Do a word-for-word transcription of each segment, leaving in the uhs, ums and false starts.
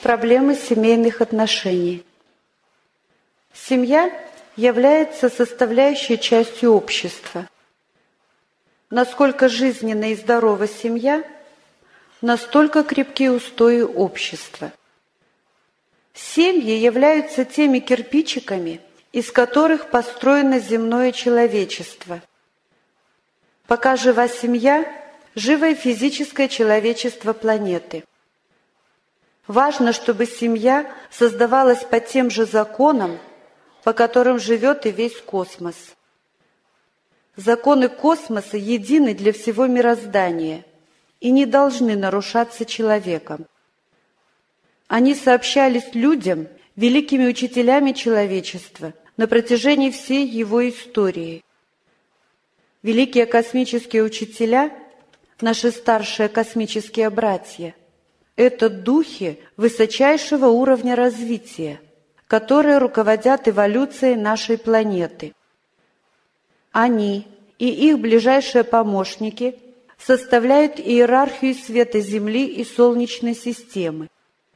Проблемы семейных отношений. Семья является составляющей частью общества. Насколько жизненна и здорова семья, настолько крепки устои общества. Семьи являются теми кирпичиками, из которых построено земное человечество. Пока жива семья, живо и физическое человечество планеты. Важно, чтобы семья создавалась по тем же законам, по которым живет и весь космос. Законы космоса едины для всего мироздания и не должны нарушаться человеком. Они сообщались людям, великими учителями человечества, на протяжении всей его истории. Великие космические учителя, наши старшие космические братья, это духи высочайшего уровня развития, которые руководят эволюцией нашей планеты. Они и их ближайшие помощники составляют иерархию света Земли и Солнечной системы.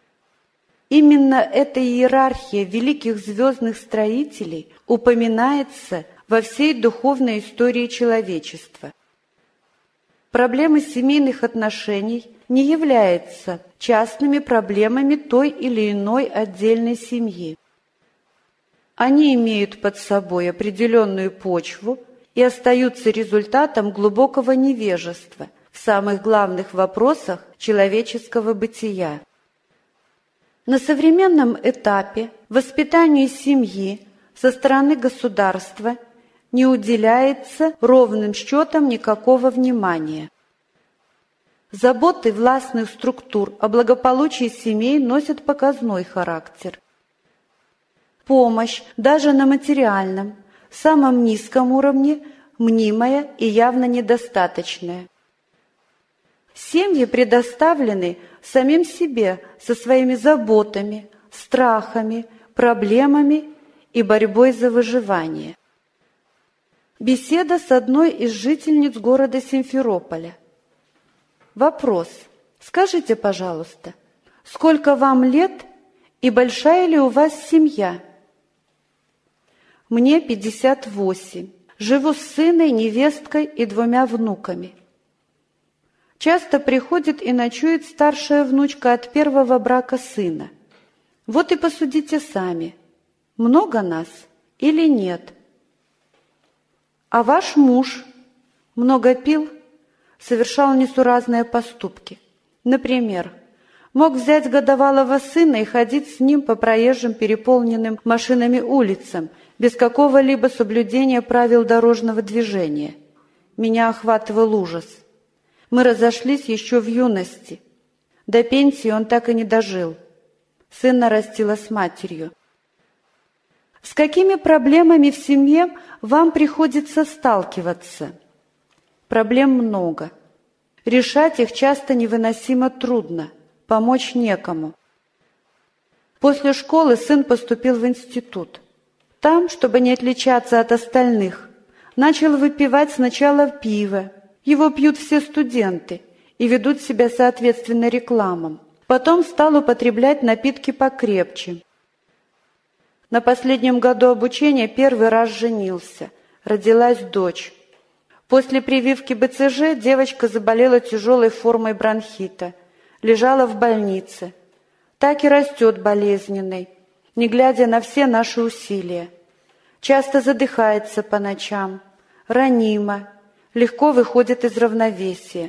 Именно эта иерархия великих звездных строителей упоминается во всей духовной истории человечества. Проблемы семейных отношений не являются частными проблемами той или иной отдельной семьи. Они имеют под собой определенную почву и остаются результатом глубокого невежества в самых главных вопросах человеческого бытия. На современном этапе воспитанию семьи со стороны государства не уделяется ровным счетом никакого внимания. Заботы властных структур о благополучии семей носят показной характер. Помощь даже на материальном, самом низком уровне, мнимая и явно недостаточная. Семьи предоставлены самим себе со своими заботами, страхами, проблемами и борьбой за выживание. Беседа с одной из жительниц города Симферополя. Вопрос. Скажите, пожалуйста, сколько вам лет и большая ли у вас семья? Мне пятьдесят восемь. Живу с сыном, невесткой и двумя внуками. Часто приходит и ночует старшая внучка от первого брака сына. Вот и посудите сами, много нас или нет? А ваш муж много пил, совершал несуразные поступки. Например, мог взять годовалого сына и ходить с ним по проезжим переполненным машинами улицам, без какого-либо соблюдения правил дорожного движения. Меня охватывал ужас. Мы разошлись еще в юности. До пенсии он так и не дожил. Сына растила с матерью. С какими проблемами в семье вам приходится сталкиваться? Проблем много. Решать их часто невыносимо трудно, помочь некому. После школы сын поступил в институт. Там, чтобы не отличаться от остальных, начал выпивать сначала пиво. Его пьют все студенты и ведут себя соответственно рекламам. Потом стал употреблять напитки покрепче. На последнем году обучения первый раз женился. Родилась дочь. После прививки бэ цэ жэ девочка заболела тяжелой формой бронхита. Лежала в больнице. Так и растет болезненной, не глядя на все наши усилия. Часто задыхается по ночам, ранима, легко выходит из равновесия.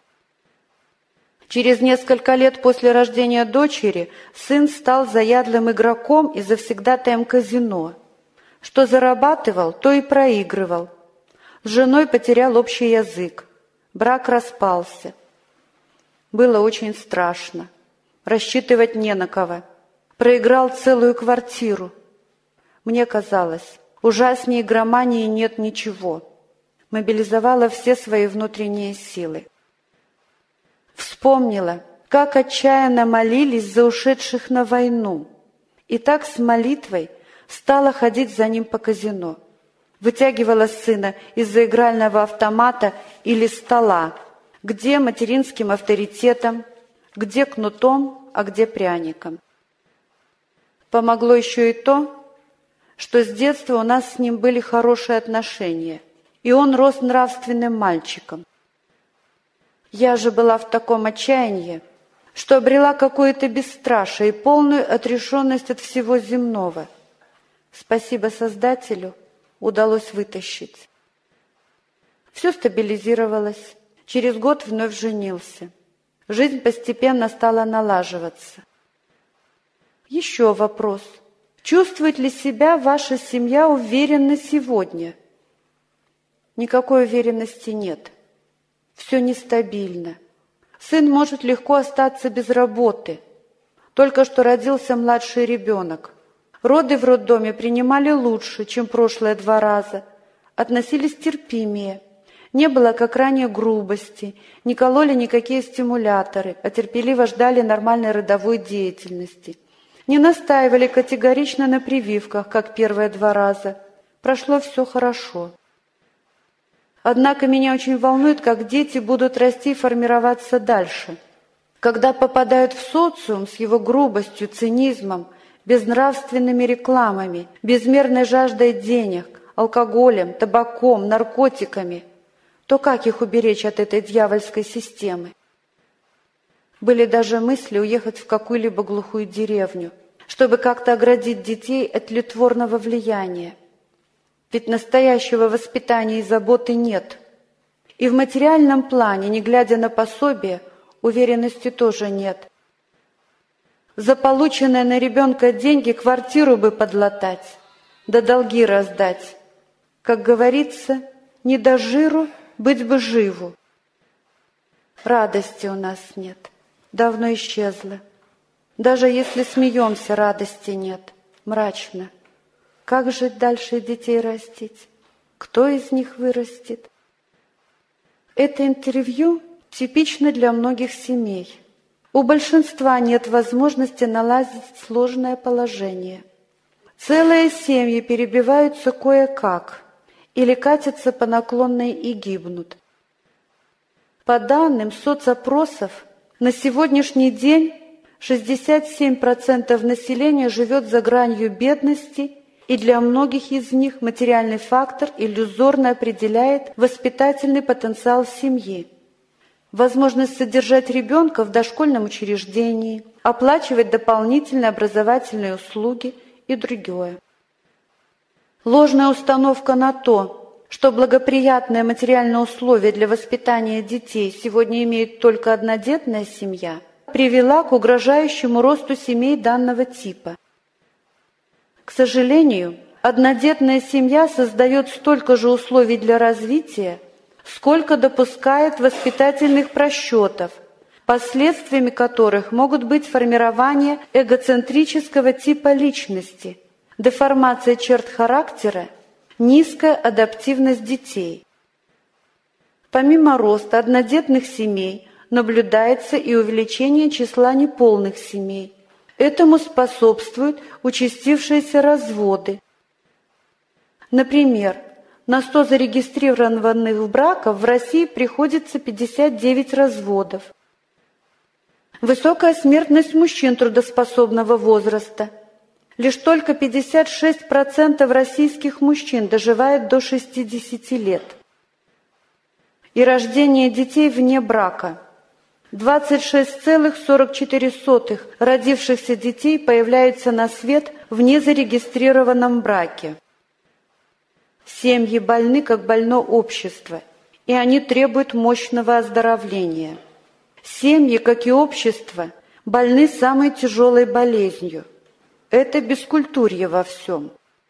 Через несколько лет после рождения дочери сын стал заядлым игроком и завсегдатаем казино. Что зарабатывал, то и проигрывал. С женой потерял общий язык. Брак распался. Было очень страшно. Рассчитывать не на кого. Проиграл целую квартиру. Мне казалось, ужаснее игромании нет ничего. Мобилизовала все свои внутренние силы. Вспомнила, как отчаянно молились за ушедших на войну. И так с молитвой стала ходить за ним по казино. Вытягивала сына из-за игрального автомата или стола, где материнским авторитетом, где кнутом, а где пряником. Помогло еще и то, что с детства у нас с ним были хорошие отношения, и он рос нравственным мальчиком. Я же была в таком отчаянии, что обрела какое-то бесстрашие и полную отрешенность от всего земного. Спасибо Создателю, удалось вытащить. Все стабилизировалось. Через год вновь женился. Жизнь постепенно стала налаживаться. Еще вопрос. Чувствует ли себя ваша семья уверенно сегодня? Никакой уверенности нет. Все нестабильно. Сын может легко остаться без работы. Только что родился младший ребенок. Роды в роддоме принимали лучше, чем прошлые два раза. Относились терпимее. Не было, как ранее, грубости, не кололи никакие стимуляторы, а терпеливо ждали нормальной родовой деятельности. Не настаивали категорично на прививках, как первые два раза. Прошло все хорошо. Однако меня очень волнует, как дети будут расти и формироваться дальше. Когда попадают в социум с его грубостью, цинизмом, безнравственными рекламами, безмерной жаждой денег, алкоголем, табаком, наркотиками, то как их уберечь от этой дьявольской системы? Были даже мысли уехать в какую-либо глухую деревню, чтобы как-то оградить детей от тлетворного влияния. Ведь настоящего воспитания и заботы нет. И в материальном плане, не глядя на пособие, уверенности тоже нет. За полученные на ребенка деньги квартиру бы подлатать, да долги раздать. Как говорится, не до жиру, быть бы живу. Радости у нас нет, давно исчезла. Даже если смеемся, радости нет, мрачно. Как жить дальше и детей растить? Кто из них вырастет? Это интервью типично для многих семей. У большинства нет возможности наладить сложное положение. Целые семьи перебиваются кое-как или катятся по наклонной и гибнут. По данным соцопросов, на сегодняшний день шестьдесят семь процентов населения живет за гранью бедности, и для многих из них материальный фактор иллюзорно определяет воспитательный потенциал семьи. Возможность содержать ребенка в дошкольном учреждении, оплачивать дополнительные образовательные услуги и другое. Ложная установка на то, что благоприятные материальные условия для воспитания детей сегодня имеет только однодетная семья, привела к угрожающему росту семей данного типа. К сожалению, однодетная семья создает столько же условий для развития, сколько допускает воспитательных просчетов, последствиями которых могут быть формирование эгоцентрического типа личности, деформация черт характера, низкая адаптивность детей. Помимо роста однодетных семей наблюдается и увеличение числа неполных семей. Этому способствуют участившиеся разводы. Например, на сто зарегистрированных браков в России приходится пятьдесят девять разводов. Высокая смертность мужчин трудоспособного возраста. Лишь только пятьдесят шесть процентов российских мужчин доживают до шестидесяти лет. И рождение детей вне брака. двадцать шесть целых сорок четыре сотых родившихся детей появляются на свет в незарегистрированном браке. Семьи больны, как больно общество, и они требуют мощного оздоровления. Семьи, как и общество, больны самой тяжелой болезнью. Это бескультурье во всем.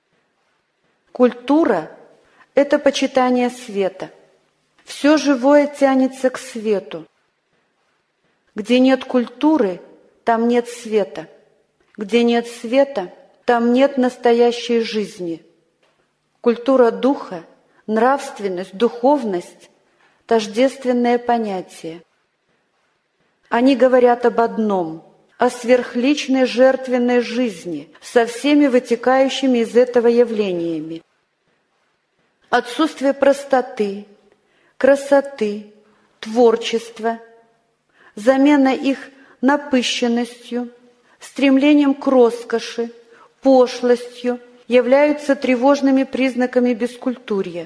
Культура – это почитание света. Все живое тянется к свету. Где нет культуры, там нет света. Где нет света, там нет настоящей жизни. Культура духа, нравственность, духовность – тождественные понятия. Они говорят об одном – о сверхличной жертвенной жизни со всеми вытекающими из этого явлениями. Отсутствие простоты, красоты, творчества, замена их напыщенностью, стремлением к роскоши, пошлостью, являются тревожными признаками бескультурья.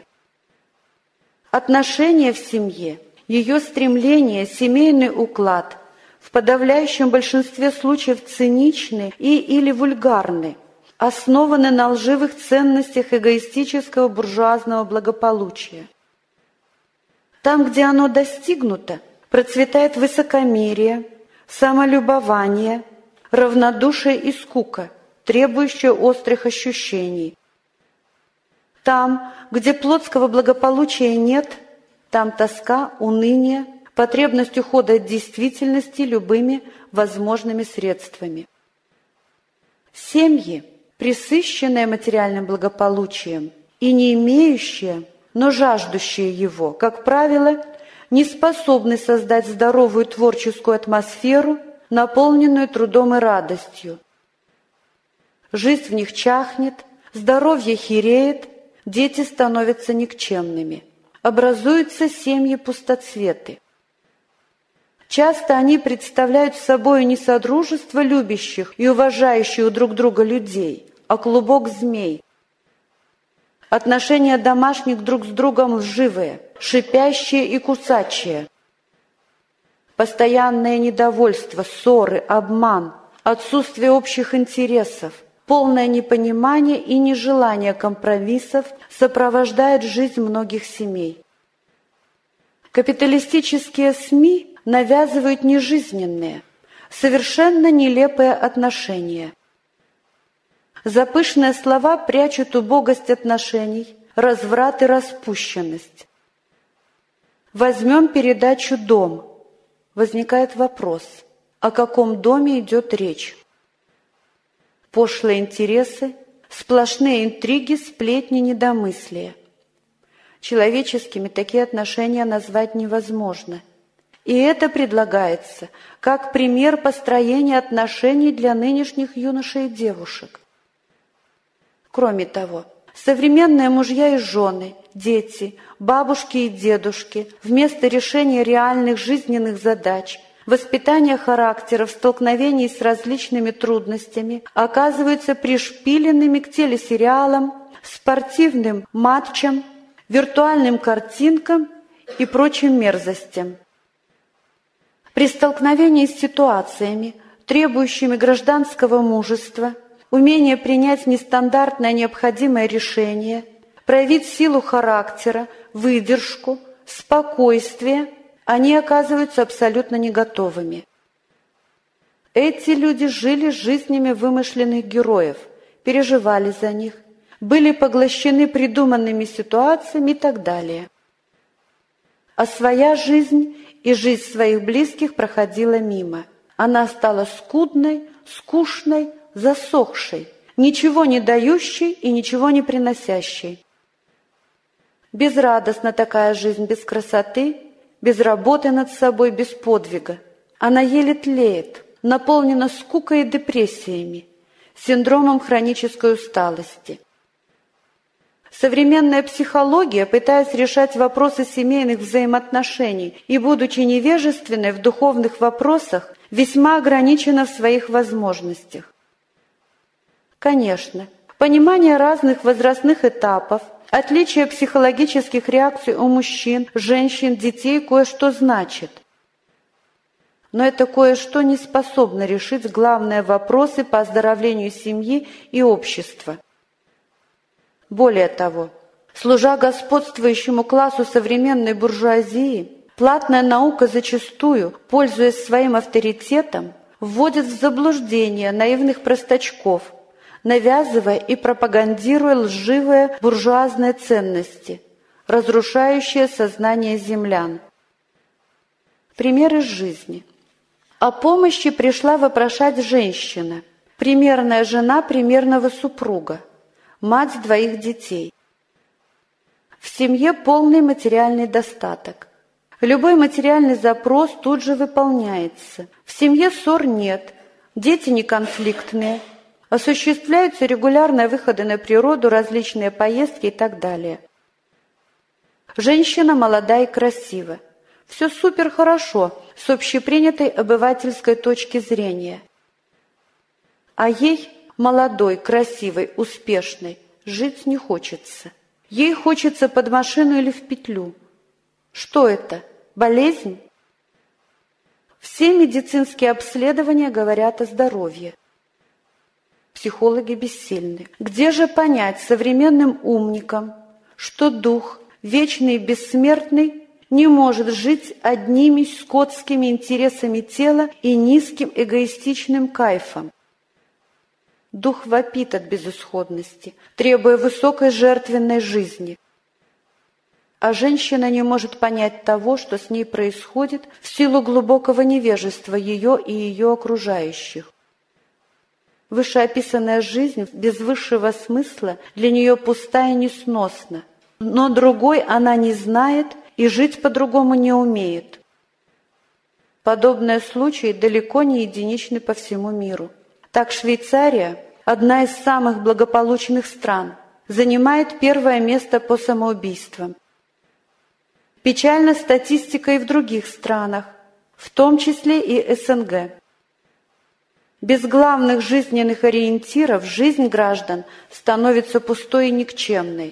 Отношения в семье, ее стремление, семейный уклад в подавляющем большинстве случаев циничны и или вульгарны, основаны на лживых ценностях эгоистического буржуазного благополучия. Там, где оно достигнуто, процветает высокомерие, самолюбование, равнодушие и скука, требующие острых ощущений. Там, где плотского благополучия нет, там тоска, уныние, потребность ухода от действительности любыми возможными средствами. Семьи, пресыщенные материальным благополучием и не имеющие, но жаждущие его, как правило, не способны создать здоровую творческую атмосферу, наполненную трудом и радостью. Жизнь в них чахнет, здоровье хиреет, дети становятся никчемными. Образуются семьи-пустоцветы. Часто они представляют собой не содружество любящих и уважающих друг друга людей, а клубок змей. Отношения домашних друг с другом лживые, шипящие и кусачие. Постоянное недовольство, ссоры, обман, отсутствие общих интересов, полное непонимание и нежелание компромиссов сопровождает жизнь многих семей. Капиталистические СМИ навязывают нежизненные, совершенно нелепые отношения. За пышные слова прячут убогость отношений, разврат и распущенность. Возьмем передачу «Дом». Возникает вопрос, о каком доме идет речь? Пошлые интересы, сплошные интриги, сплетни, недомыслия. Человеческими такие отношения назвать невозможно. И это предлагается как пример построения отношений для нынешних юношей и девушек. Кроме того, современные мужья и жены, дети, бабушки и дедушки вместо решения реальных жизненных задач, воспитания характеров, столкновений с различными трудностями оказываются пришпиленными к телесериалам, спортивным матчам, виртуальным картинкам и прочим мерзостям. При столкновении с ситуациями, требующими гражданского мужества, умения принять нестандартное необходимое решение, проявить силу характера, выдержку, спокойствие, они оказываются абсолютно не готовыми. Эти люди жили жизнями вымышленных героев, переживали за них, были поглощены придуманными ситуациями и так далее. А своя жизнь и жизнь своих близких проходила мимо. Она стала скудной, скучной, засохшей, ничего не дающей и ничего не приносящей. Безрадостна такая жизнь без красоты, без работы над собой, без подвига. Она еле тлеет, наполнена скукой и депрессиями, синдромом хронической усталости. Современная психология, пытаясь решать вопросы семейных взаимоотношений и, будучи невежественной в духовных вопросах, весьма ограничена в своих возможностях. Конечно, понимание разных возрастных этапов, отличие психологических реакций у мужчин, женщин, детей кое-что значит. Но это кое-что не способно решить главные вопросы по оздоровлению семьи и общества. Более того, служа господствующему классу современной буржуазии, платная наука зачастую, пользуясь своим авторитетом, вводит в заблуждение наивных простачков, навязывая и пропагандируя лживые буржуазные ценности, разрушающие сознание землян. Пример из жизни. О помощи пришла вопрошать женщина, примерная жена примерного супруга, мать двоих детей. В семье полный материальный достаток. Любой материальный запрос тут же выполняется. В семье ссор нет, дети не конфликтные, осуществляются регулярные выходы на природу, различные поездки и так далее. Женщина молода и красива. Все супер хорошо с общепринятой обывательской точки зрения. А ей Молодой, красивой, успешной жить не хочется. Ей хочется под машину или в петлю. Что это? Болезнь? Все медицинские обследования говорят о здоровье. Психологи бессильны. Где же понять современным умникам, что дух, вечный и бессмертный, не может жить одними скотскими интересами тела и низким эгоистичным кайфом? Дух вопит от безысходности, требуя высокой жертвенной жизни. А женщина не может понять того, что с ней происходит в силу глубокого невежества ее и ее окружающих. Вышеописанная жизнь без высшего смысла для нее пуста и несносна, но другой она не знает и жить по-другому не умеет. Подобные случаи далеко не единичны по всему миру. Так Швейцария, одна из самых благополучных стран, занимает первое место по самоубийствам. Печальна статистика и в других странах, в том числе и СНГ. Без главных жизненных ориентиров жизнь граждан становится пустой и никчемной.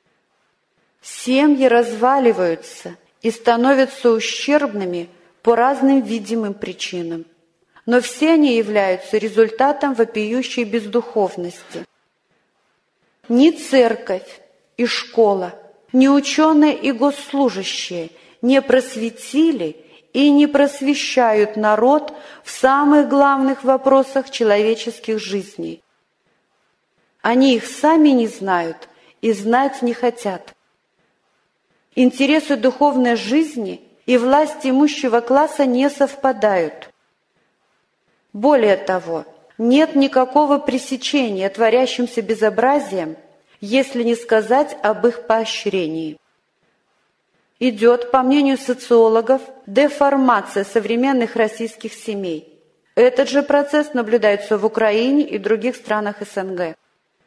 Семьи разваливаются и становятся ущербными по разным видимым причинам, но все они являются результатом вопиющей бездуховности. Ни церковь и школа, ни ученые и госслужащие не просветили и не просвещают народ в самых главных вопросах человеческих жизней. Они их сами не знают и знать не хотят. Интересы духовной жизни и власть имущего класса не совпадают. Более того, нет никакого пресечения творящимся безобразием, если не сказать об их поощрении. Идет, по мнению социологов, деформация современных российских семей. Этот же процесс наблюдается в Украине и других странах СНГ.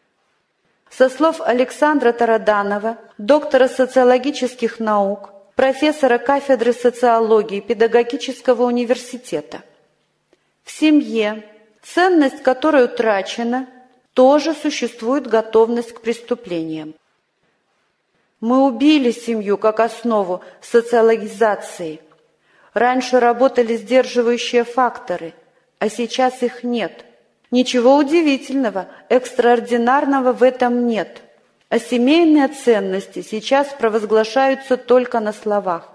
Со слов Александра Тараданова, доктора социологических наук, профессора кафедры социологии Педагогического университета, в семье, ценность которой утрачена, тоже существует готовность к преступлениям. Мы убили семью как основу социологизации. Раньше работали сдерживающие факторы, а сейчас их нет. Ничего удивительного, экстраординарного в этом нет. А семейные ценности сейчас провозглашаются только на словах.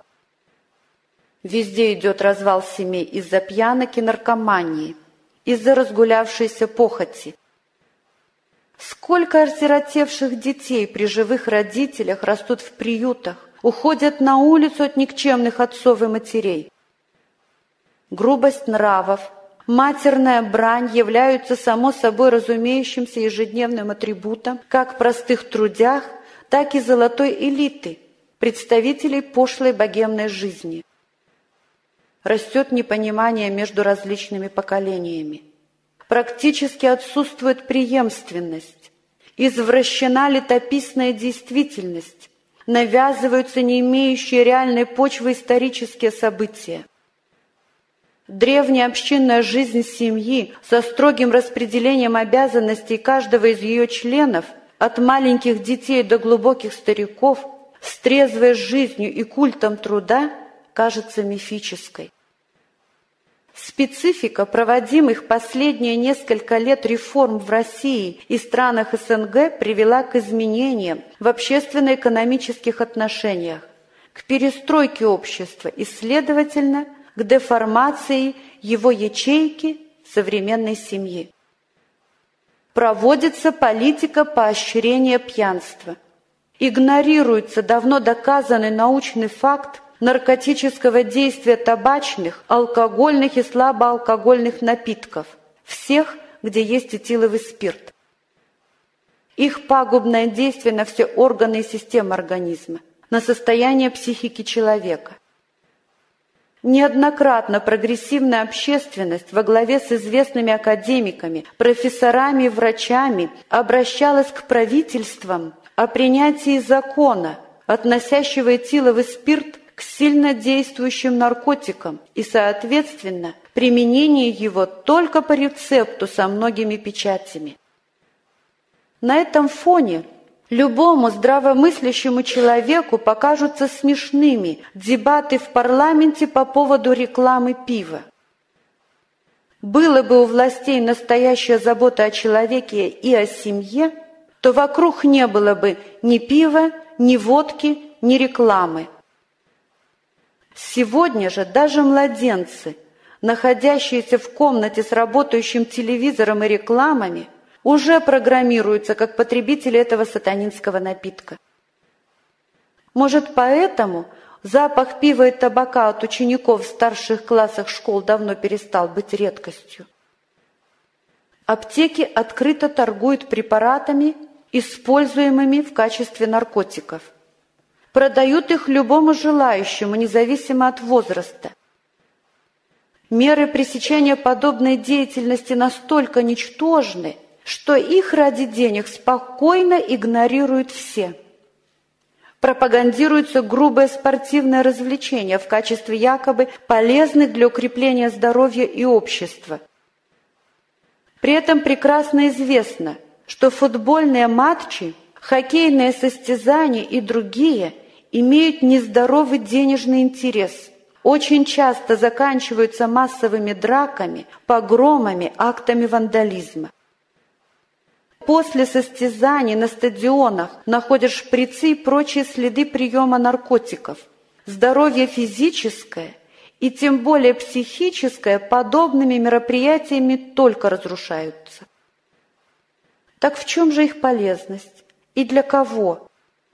Везде идет развал семей из-за пьянок и наркомании, из-за разгулявшейся похоти. Сколько осиротевших детей при живых родителях растут в приютах, уходят на улицу от никчемных отцов и матерей. Грубость нравов, матерная брань являются само собой разумеющимся ежедневным атрибутом как простых трудях, так и золотой элиты, представителей пошлой богемной жизни. Растет непонимание между различными поколениями. Практически отсутствует преемственность. Извращена летописная действительность. Навязываются не имеющие реальной почвы исторические события. Древняя общинная жизнь семьи со строгим распределением обязанностей каждого из ее членов, от маленьких детей до глубоких стариков, с трезвой жизнью и культом труда, кажется мифической. Специфика проводимых последние несколько лет реформ в России и странах СНГ привела к изменениям в общественно-экономических отношениях, к перестройке общества и, следовательно, к деформации его ячейки современной семьи. Проводится политика поощрения пьянства. Игнорируется давно доказанный научный факт наркотического действия табачных, алкогольных и слабоалкогольных напитков, всех, где есть этиловый спирт. Их пагубное действие на все органы и системы организма, на состояние психики человека. Неоднократно прогрессивная общественность во главе с известными академиками, профессорами и врачами обращалась к правительствам о принятии закона, относящего этиловый спирт к сильно действующим наркотикам и, соответственно, применение его только по рецепту со многими печатями. На этом фоне любому здравомыслящему человеку покажутся смешными дебаты в парламенте по поводу рекламы пива. Было бы у властей настоящая забота о человеке и о семье, то вокруг не было бы ни пива, ни водки, ни рекламы. Сегодня же даже младенцы, находящиеся в комнате с работающим телевизором и рекламами, уже программируются как потребители этого сатанинского напитка. Может, поэтому запах пива и табака от учеников в старших классах школ давно перестал быть редкостью. Аптеки открыто торгуют препаратами, используемыми в качестве наркотиков. Продают их любому желающему, независимо от возраста. Меры пресечения подобной деятельности настолько ничтожны, что их ради денег спокойно игнорируют все. Пропагандируется грубое спортивное развлечение в качестве якобы полезных для укрепления здоровья и общества. При этом прекрасно известно, что футбольные матчи, хоккейные состязания и другие имеют нездоровый денежный интерес, очень часто заканчиваются массовыми драками, погромами, актами вандализма. После состязаний на стадионах находят шприцы и прочие следы приема наркотиков. Здоровье физическое и тем более психическое подобными мероприятиями только разрушаются. Так в чем же их полезность? И для кого?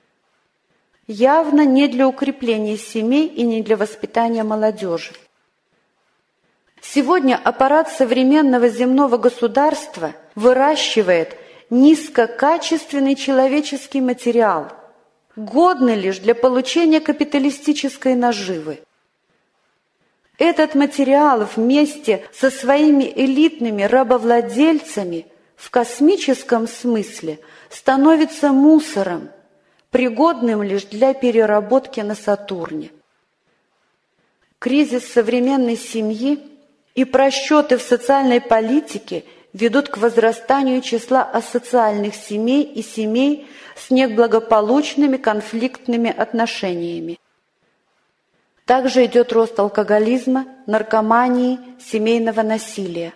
Явно не для укрепления семей и не для воспитания молодежи. Сегодня аппарат современного земного государства выращивает низкокачественный человеческий материал, годный лишь для получения капиталистической наживы. Этот материал вместе со своими элитными рабовладельцами в космическом смысле становится мусором, пригодным лишь для переработки на Сатурне. Кризис современной семьи и просчеты в социальной политике ведут к возрастанию числа асоциальных семей и семей с неблагополучными конфликтными отношениями. Также идет рост алкоголизма, наркомании, семейного насилия.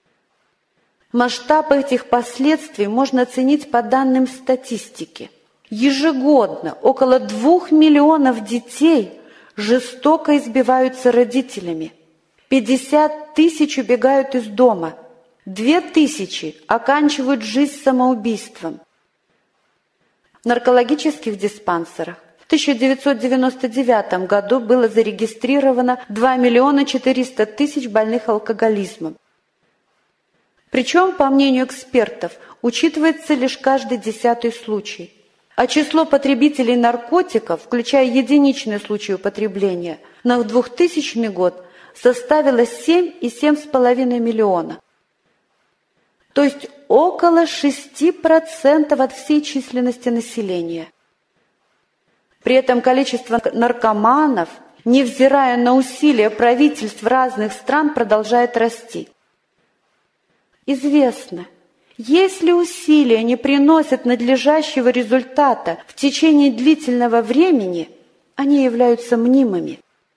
Масштаб этих последствий можно оценить по данным статистики. Ежегодно около двух миллионов детей жестоко избиваются родителями, пятьдесят тысяч убегают из дома, две тысячи оканчивают жизнь самоубийством. В наркологических диспансерах в тысяча девятьсот девяносто девятом году было зарегистрировано два миллиона четыреста тысяч больных алкоголизмом. Причем, по мнению экспертов, учитывается лишь каждый десятый случай. А число потребителей наркотиков, включая единичные случаи употребления, на двухтысячный год составило семь и семь с половиной миллиона. То есть около шести процентов от всей численности населения. При этом количество наркоманов, невзирая на усилия правительств разных стран, продолжает расти. Известно, если усилия не приносят надлежащего результата в течение длительного времени, они являются мнимыми.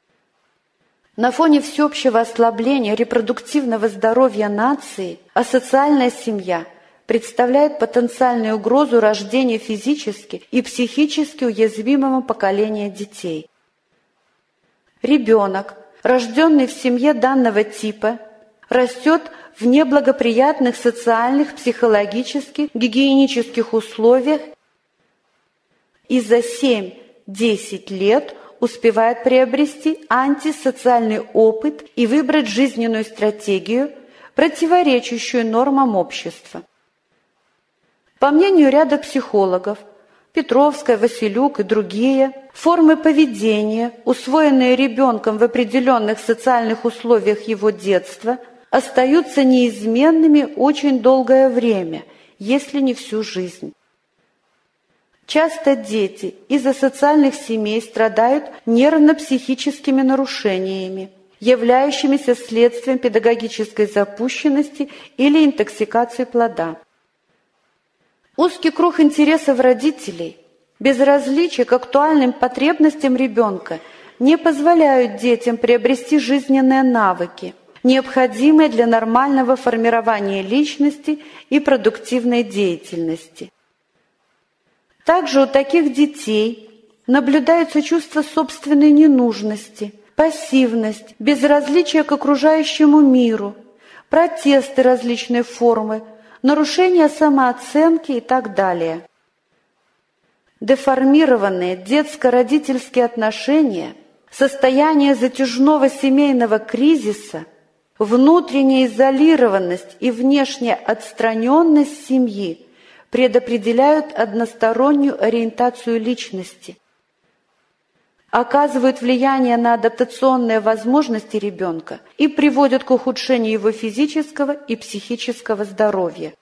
На фоне всеобщего ослабления репродуктивного здоровья нации асоциальная семья представляет потенциальную угрозу рождения физически и психически уязвимого поколения детей. Ребенок, рожденный в семье данного типа, растет в неблагоприятных социальных, психологических, гигиенических условиях и за семь-десять лет успевает приобрести антисоциальный опыт и выбрать жизненную стратегию, противоречащую нормам общества. По мнению ряда психологов, Петровская, Василюк и другие, формы поведения, усвоенные ребенком в определенных социальных условиях его детства, остаются неизменными очень долгое время, если не всю жизнь. Часто дети из-за социальных семей страдают нервно-психическими нарушениями, являющимися следствием педагогической запущенности или интоксикации плода. Узкий круг интересов родителей, безразличие к актуальным потребностям ребенка не позволяют детям приобрести жизненные навыки, необходимые для нормального формирования личности и продуктивной деятельности. Также у таких детей наблюдается чувство собственной ненужности, пассивность, безразличие к окружающему миру, протесты различной формы, нарушение самооценки и так далее. Деформированные детско-родительские отношения, состояние затяжного семейного кризиса, внутренняя изолированность и внешняя отстраненность семьи предопределяют одностороннюю ориентацию личности, оказывают влияние на адаптационные возможности ребенка и приводят к ухудшению его физического и психического здоровья.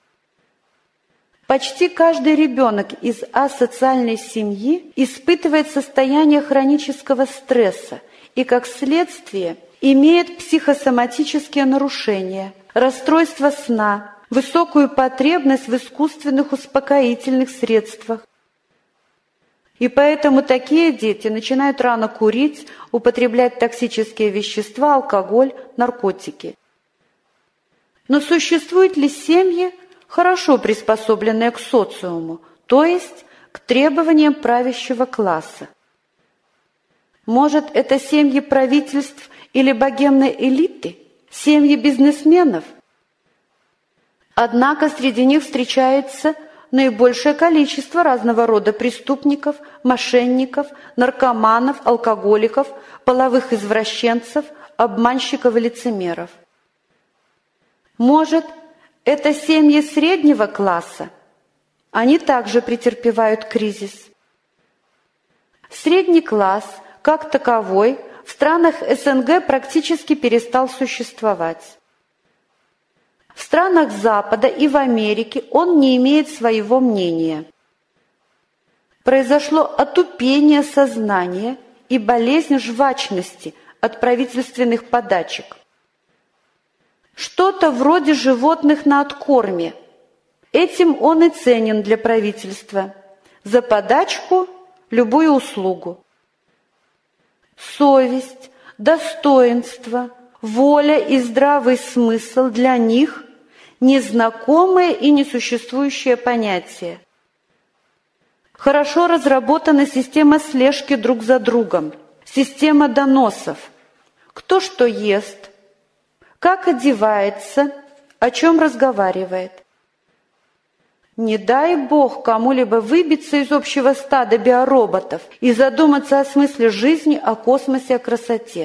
Почти каждый ребенок из асоциальной семьи испытывает состояние хронического стресса и, как следствие, имеет психосоматические нарушения, расстройство сна, высокую потребность в искусственных успокоительных средствах. И поэтому такие дети начинают рано курить, употреблять токсические вещества, алкоголь, наркотики. Но существуют ли семьи, хорошо приспособленные к социуму, то есть к требованиям правящего класса? Может, это семьи правительств или богемной элиты, семьи бизнесменов? Однако среди них встречается наибольшее количество разного рода преступников, мошенников, наркоманов, алкоголиков, половых извращенцев, обманщиков и лицемеров. Может, это семьи среднего класса? Они также претерпевают кризис. Средний класс, как таковой, в странах СНГ практически перестал существовать. В странах Запада и в Америке он не имеет своего мнения. Произошло отупение сознания и болезнь жвачности от правительственных подачек. Что-то вроде животных на откорме. Этим он и ценен для правительства. За подачку любую услугу. Совесть, достоинство, воля и здравый смысл для них – незнакомые и несуществующие понятия. Хорошо разработана система слежки друг за другом, система доносов. Кто что ест, как одевается, о чем разговаривает. Не дай Бог кому-либо выбиться из общего стада биороботов и задуматься о смысле жизни, о космосе, о красоте.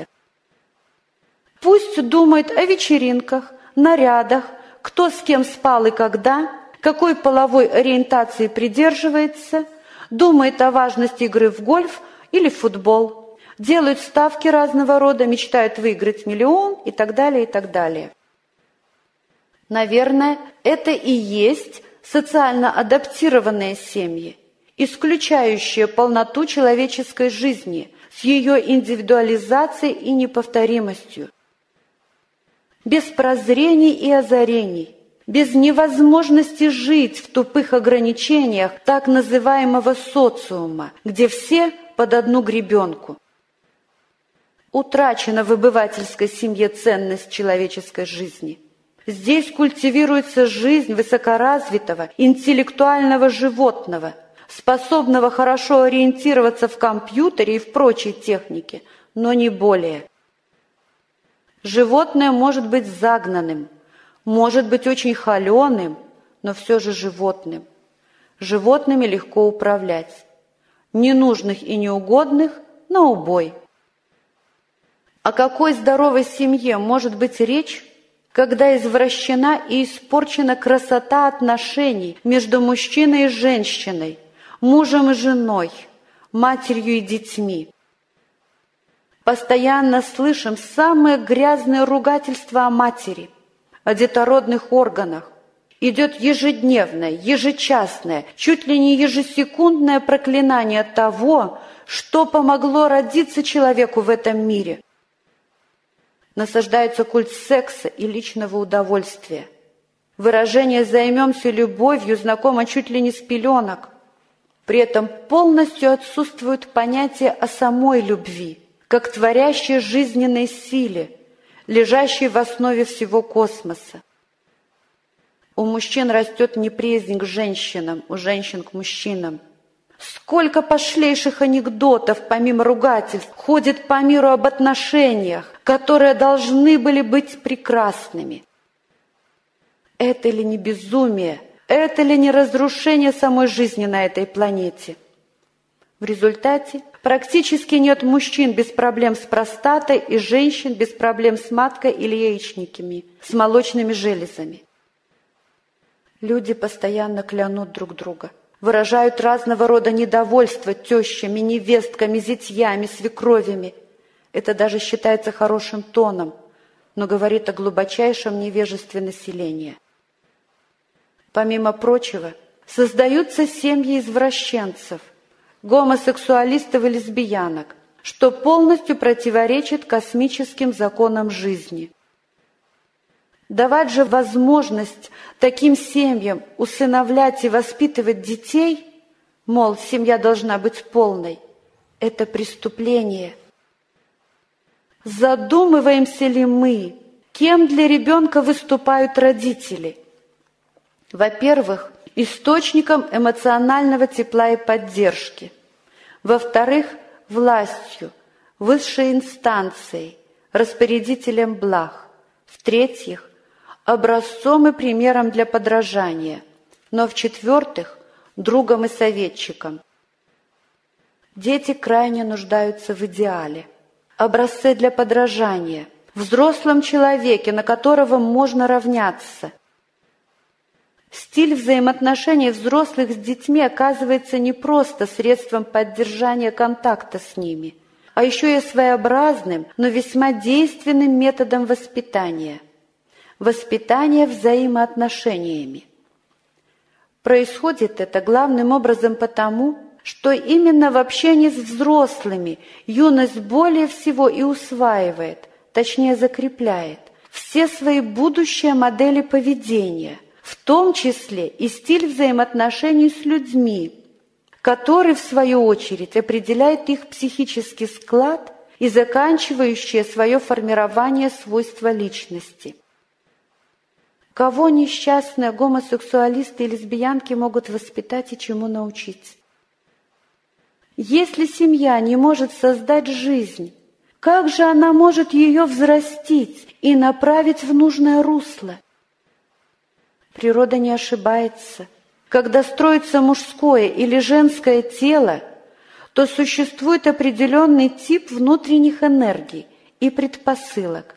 Пусть думает о вечеринках, нарядах, кто с кем спал и когда, какой половой ориентации придерживается, думает о важности игры в гольф или в футбол, делают ставки разного рода, мечтают выиграть миллион и так далее, и так далее. Наверное, это и есть социально адаптированные семьи, исключающие полноту человеческой жизни с ее индивидуализацией и неповторимостью. Без прозрений и озарений, без невозможности жить в тупых ограничениях так называемого социума, где все под одну гребенку. Утрачена в обывательской семье ценность человеческой жизни. Здесь культивируется жизнь высокоразвитого, интеллектуального животного, способного хорошо ориентироваться в компьютере и в прочей технике, но не более. Животное может быть загнанным, может быть очень холеным, но все же животным. Животными легко управлять. Ненужных и неугодных на убой. О какой здоровой семье может быть речь, когда извращена и испорчена красота отношений между мужчиной и женщиной, мужем и женой, матерью и детьми? Постоянно слышим самые грязные ругательства о матери, о детородных органах. Идет ежедневное, ежечасное, чуть ли не ежесекундное проклинание того, что помогло родиться человеку в этом мире. Насаждается культ секса и личного удовольствия. Выражение «займемся любовью» знакомо чуть ли не с пеленок. При этом полностью отсутствует понятие о самой любви, как творящей жизненной силе, лежащей в основе всего космоса. У мужчин растет неприязнь к женщинам, у женщин к мужчинам. Сколько пошлейших анекдотов, помимо ругательств, ходит по миру об отношениях, которые должны были быть прекрасными. Это ли не безумие? Это ли не разрушение самой жизни на этой планете? В результате практически нет мужчин без проблем с простатой и женщин без проблем с маткой или яичниками, с молочными железами. Люди постоянно клянут друг друга, выражают разного рода недовольство тещами, невестками, зятьями, свекровями. Это даже считается хорошим тоном, но говорит о глубочайшем невежестве населения. Помимо прочего, создаются семьи извращенцев, гомосексуалистов и лесбиянок, что полностью противоречит космическим законам жизни. Давать же возможность таким семьям усыновлять и воспитывать детей, мол, семья должна быть полной, это преступление. Задумываемся ли мы, кем для ребенка выступают родители? Во-первых, источником эмоционального тепла и поддержки. Во-вторых, властью, высшей инстанцией, распорядителем благ. В-третьих, образцом и примером для подражания. Но в-четвертых, другом и советчиком. Дети крайне нуждаются в идеале, образце для подражания, взрослом человеке, на которого можно равняться. Стиль взаимоотношений взрослых с детьми оказывается не просто средством поддержания контакта с ними, а еще и своеобразным, но весьма действенным методом воспитания. Воспитание взаимоотношениями. Происходит это главным образом потому, что именно в общении с взрослыми юность более всего и усваивает, точнее закрепляет, все свои будущие модели поведения, в том числе и стиль взаимоотношений с людьми, который, в свою очередь, определяет их психический склад и заканчивающее свое формирование свойства личности. Кого несчастные гомосексуалисты и лесбиянки могут воспитать и чему научить? Если семья не может создать жизнь, как же она может ее взрастить и направить в нужное русло? Природа не ошибается. Когда строится мужское или женское тело, то существует определенный тип внутренних энергий и предпосылок.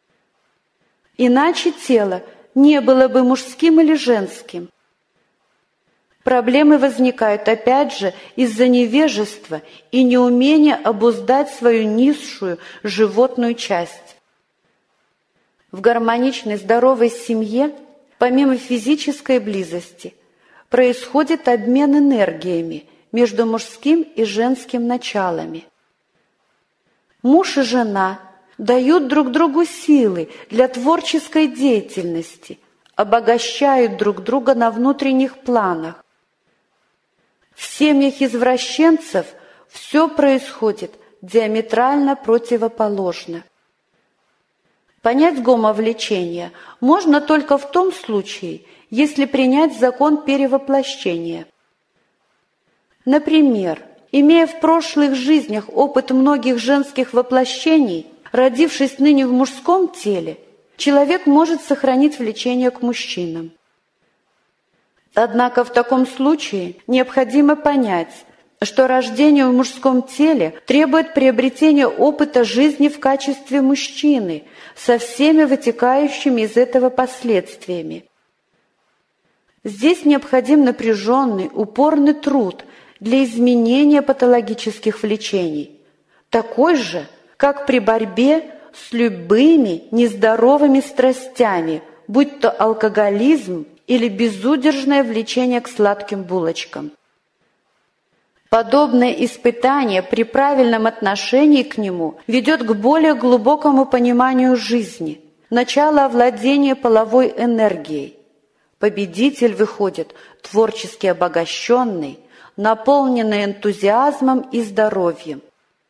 Иначе тело не было бы мужским или женским. Проблемы возникают опять же из-за невежества и неумения обуздать свою низшую животную часть. В гармоничной здоровой семье, помимо физической близости, происходит обмен энергиями между мужским и женским началами. Муж и жена дают друг другу силы для творческой деятельности, обогащают друг друга на внутренних планах. В семьях извращенцев все происходит диаметрально противоположно. Понять гомовлечение можно только в том случае, если принять закон перевоплощения. Например, имея в прошлых жизнях опыт многих женских воплощений, родившись ныне в мужском теле, человек может сохранить влечение к мужчинам. Однако в таком случае необходимо понять, что рождение в мужском теле требует приобретения опыта жизни в качестве мужчины со всеми вытекающими из этого последствиями. Здесь необходим напряженный, упорный труд для изменения патологических влечений, такой же, как при борьбе с любыми нездоровыми страстями, будь то алкоголизм или безудержное влечение к сладким булочкам. Подобное испытание при правильном отношении к нему ведет к более глубокому пониманию жизни, начало овладения половой энергией. Победитель выходит творчески обогащенный, наполненный энтузиазмом и здоровьем.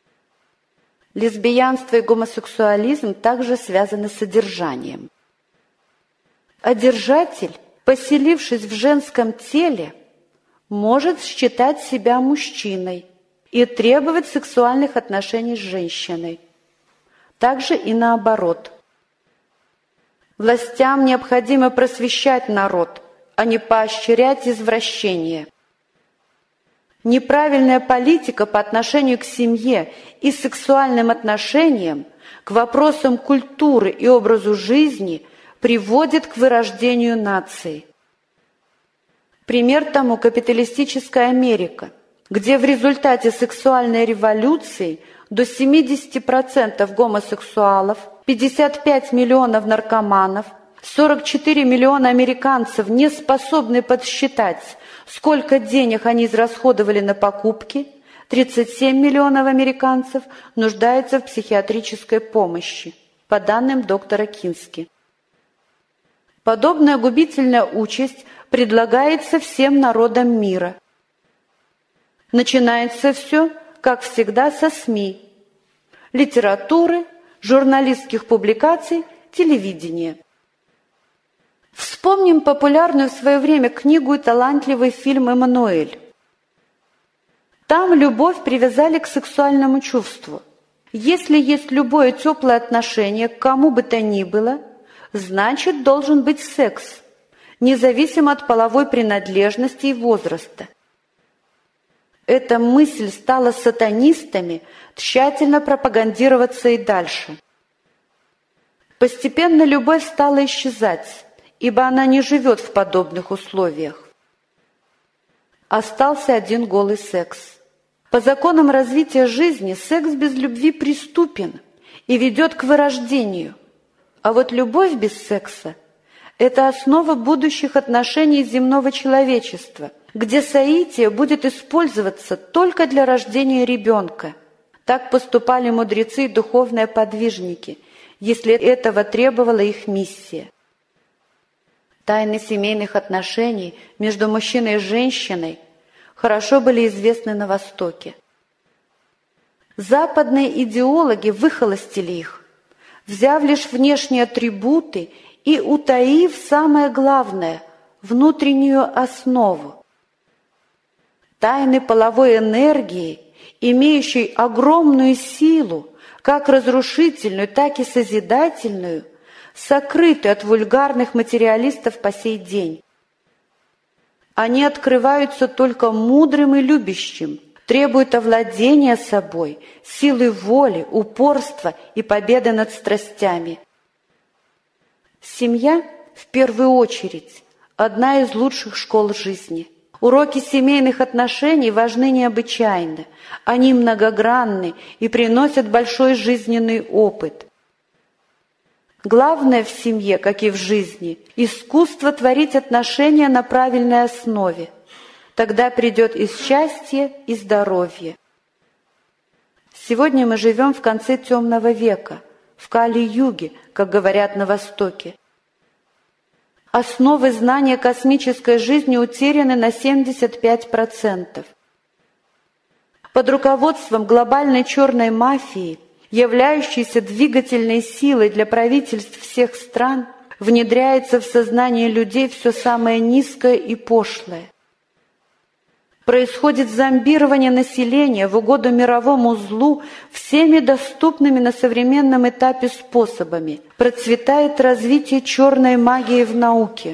Лесбиянство и гомосексуализм также связаны с содержанием. Одержатель, поселившись в женском теле, может считать себя мужчиной и требовать сексуальных отношений с женщиной. Также и наоборот. Властям необходимо просвещать народ, а не поощрять извращение. Неправильная политика по отношению к семье и сексуальным отношениям, к вопросам культуры и образу жизни приводит к вырождению нации. Пример тому капиталистическая Америка, где в результате сексуальной революции до семьдесят процентов гомосексуалов, пятьдесят пять миллионов наркоманов, сорок четыре миллиона американцев не способны подсчитать, сколько денег они израсходовали на покупки, тридцать семь миллионов американцев нуждаются в психиатрической помощи, по данным доктора Кински. Подобная губительная участь предлагается всем народам мира. Начинается все, как всегда, со СМИ, литературы, журналистских публикаций, телевидения. Вспомним популярную в свое время книгу и талантливый фильм «Эммануэль». Там любовь привязали к сексуальному чувству. Если есть любое теплое отношение к кому бы то ни было, значит, должен быть секс, независимо от половой принадлежности и возраста. Эта мысль стала сатанистами тщательно пропагандироваться и дальше. Постепенно любовь стала исчезать, ибо она не живет в подобных условиях. Остался один голый секс. По законам развития жизни секс без любви преступен и ведет к вырождению. А вот любовь без секса – это основа будущих отношений земного человечества, где соитие будет использоваться только для рождения ребенка. Так поступали мудрецы и духовные подвижники, если этого требовала их миссия. Тайны семейных отношений между мужчиной и женщиной хорошо были известны на Востоке. Западные идеологи выхолостили их, взяв лишь внешние атрибуты и утаив самое главное – внутреннюю основу. Тайны половой энергии, имеющей огромную силу, как разрушительную, так и созидательную, сокрыты от вульгарных материалистов по сей день. Они открываются только мудрым и любящим, требуют овладения собой, силы воли, упорства и победы над страстями. Семья, в первую очередь, одна из лучших школ жизни. Уроки семейных отношений важны необычайно. Они многогранны и приносят большой жизненный опыт. Главное в семье, как и в жизни, искусство творить отношения на правильной основе. Тогда придет и счастье, и здоровье. Сегодня мы живем в конце темного века, в Кали-юге, как говорят на Востоке. Основы знания космической жизни утеряны на семьдесят пять процентов. Под руководством глобальной черной мафии, являющейся двигательной силой для правительств всех стран, внедряется в сознание людей все самое низкое и пошлое. Происходит зомбирование населения в угоду мировому злу всеми доступными на современном этапе способами. Процветает развитие черной магии в науке.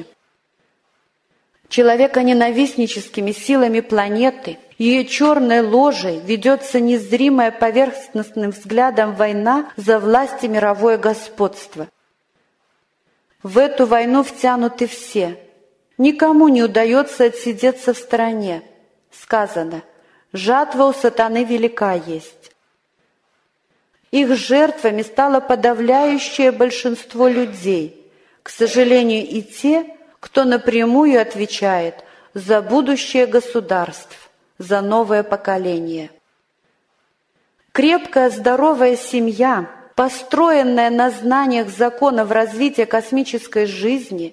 Человеконенавистническими силами планеты, ее черной ложей ведется незримая поверхностным взглядом война за власть и мировое господство. В эту войну втянуты все. Никому не удается отсидеться в стороне. Сказано, жатва у сатаны велика есть. Их жертвами стало подавляющее большинство людей, к сожалению, и те, кто напрямую отвечает за будущее государств, за новое поколение. Крепкая, здоровая семья, построенная на знаниях законов развития космической жизни,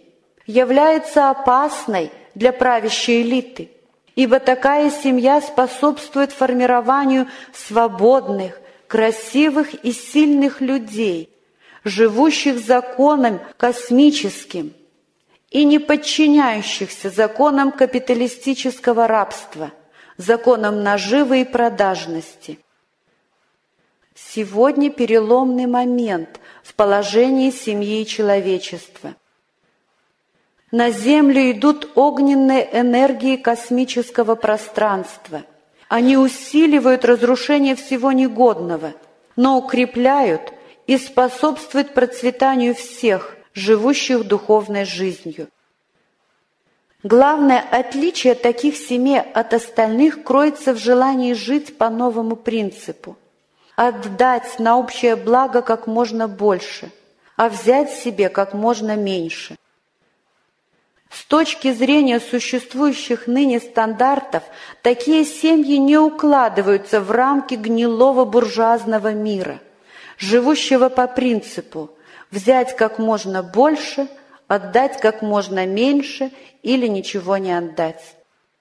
является опасной для правящей элиты, ибо такая семья способствует формированию свободных, красивых и сильных людей, живущих законом космическим и не подчиняющихся законам капиталистического рабства, законам наживы и продажности. Сегодня переломный момент в положении семьи и человечества. На Землю идут огненные энергии космического пространства. Они усиливают разрушение всего негодного, но укрепляют и способствуют процветанию всех, живущих духовной жизнью. Главное отличие таких семей от остальных кроется в желании жить по новому принципу. Отдать на общее благо как можно больше, а взять себе как можно меньше. С точки зрения существующих ныне стандартов, такие семьи не укладываются в рамки гнилого буржуазного мира, живущего по принципу взять как можно больше, отдать как можно меньше или ничего не отдать.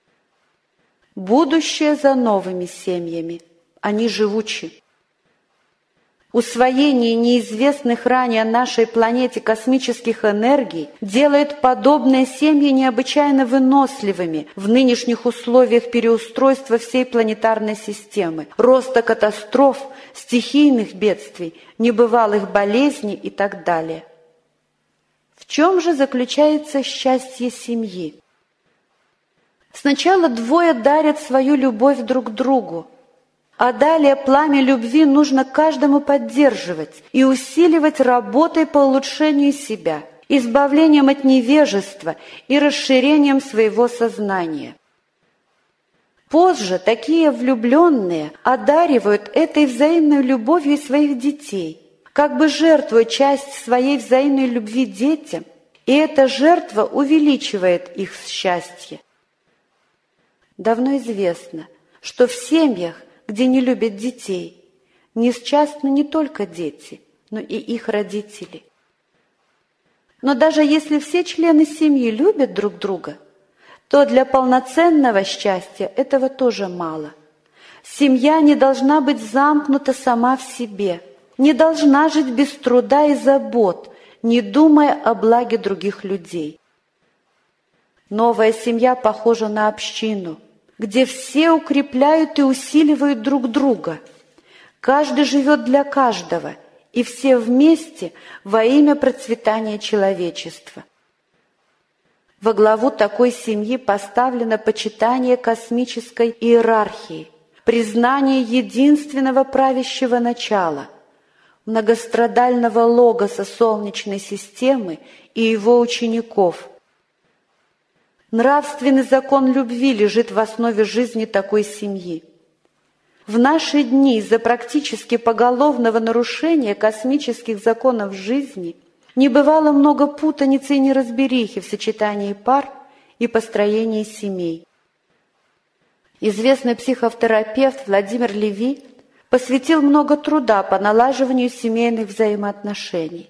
Будущее за новыми семьями, они живучи. Усвоение неизвестных ранее нашей планете космических энергий делает подобные семьи необычайно выносливыми в нынешних условиях переустройства всей планетарной системы, роста катастроф, стихийных бедствий, небывалых болезней и так далее. В чем же заключается счастье семьи? Сначала двое дарят свою любовь друг другу, а далее пламя любви нужно каждому поддерживать и усиливать работой по улучшению себя, избавлением от невежества и расширением своего сознания. Позже такие влюбленные одаривают этой взаимной любовью своих детей, как бы жертвуя часть своей взаимной любви детям, и эта жертва увеличивает их счастье. Давно известно, что в семьях, где не любят детей, несчастны не только дети, но и их родители. Но даже если все члены семьи любят друг друга, то для полноценного счастья этого тоже мало. Семья не должна быть замкнута сама в себе, не должна жить без труда и забот, не думая о благе других людей. Новая семья похожа на общину, где все укрепляют и усиливают друг друга. Каждый живет для каждого, и все вместе во имя процветания человечества. Во главу такой семьи поставлено почитание космической иерархии, признание единственного правящего начала, многострадального логоса Солнечной системы и его учеников. Нравственный закон любви лежит в основе жизни такой семьи. В наши дни из-за практически поголовного нарушения космических законов жизни не бывало много путаницы и неразберихи в сочетании пар и построении семей. Известный психотерапевт Владимир Леви посвятил много труда по налаживанию семейных взаимоотношений.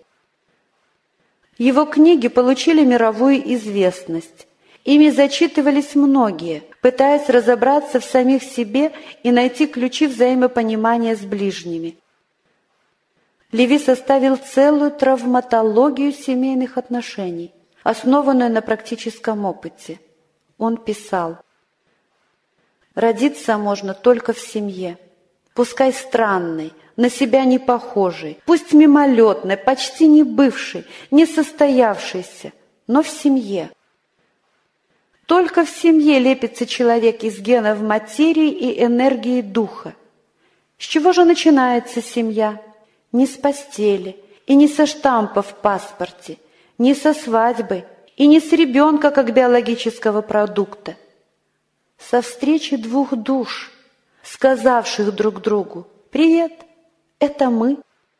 Его книги получили мировую известность. Ими зачитывались многие, пытаясь разобраться в самих себе и найти ключи взаимопонимания с ближними. Леви составил целую травматологию семейных отношений, основанную на практическом опыте. Он писал: «Родиться можно только в семье, пускай странной, на себя не похожей, пусть мимолетной, почти не бывшей, не состоявшейся, но в семье. Только в семье лепится человек из генов материи и энергии духа. С чего же начинается семья? Не с постели и не со штампа в паспорте, не со свадьбы и не с ребенка как биологического продукта. Со встречи двух душ, сказавших друг другу: «Привет, это мы».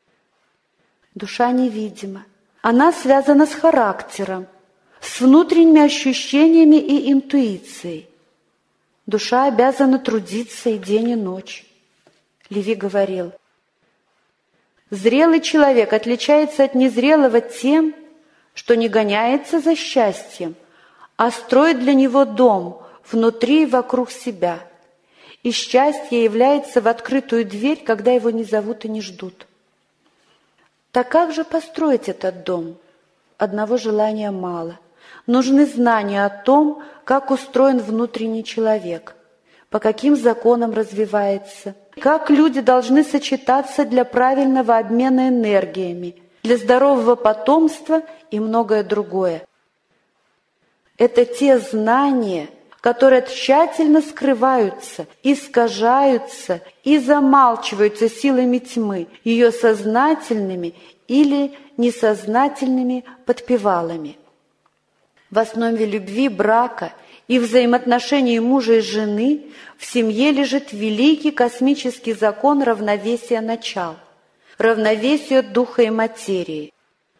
Душа невидима, она связана с характером, с внутренними ощущениями и интуицией. Душа обязана трудиться и день, и ночь. Леви говорил: зрелый человек отличается от незрелого тем, что не гоняется за счастьем, а строит для него дом внутри и вокруг себя. И счастье является в открытую дверь, когда его не зовут и не ждут. Так как же построить этот дом? Одного желания мало. Нужны знания о том, как устроен внутренний человек, по каким законам развивается, как люди должны сочетаться для правильного обмена энергиями, для здорового потомства и многое другое. Это те знания, которые тщательно скрываются, искажаются и замалчиваются силами тьмы, ее сознательными или несознательными подпевалами. В основе любви, брака и взаимоотношений мужа и жены в семье лежит великий космический закон равновесия начал, равновесия духа и материи.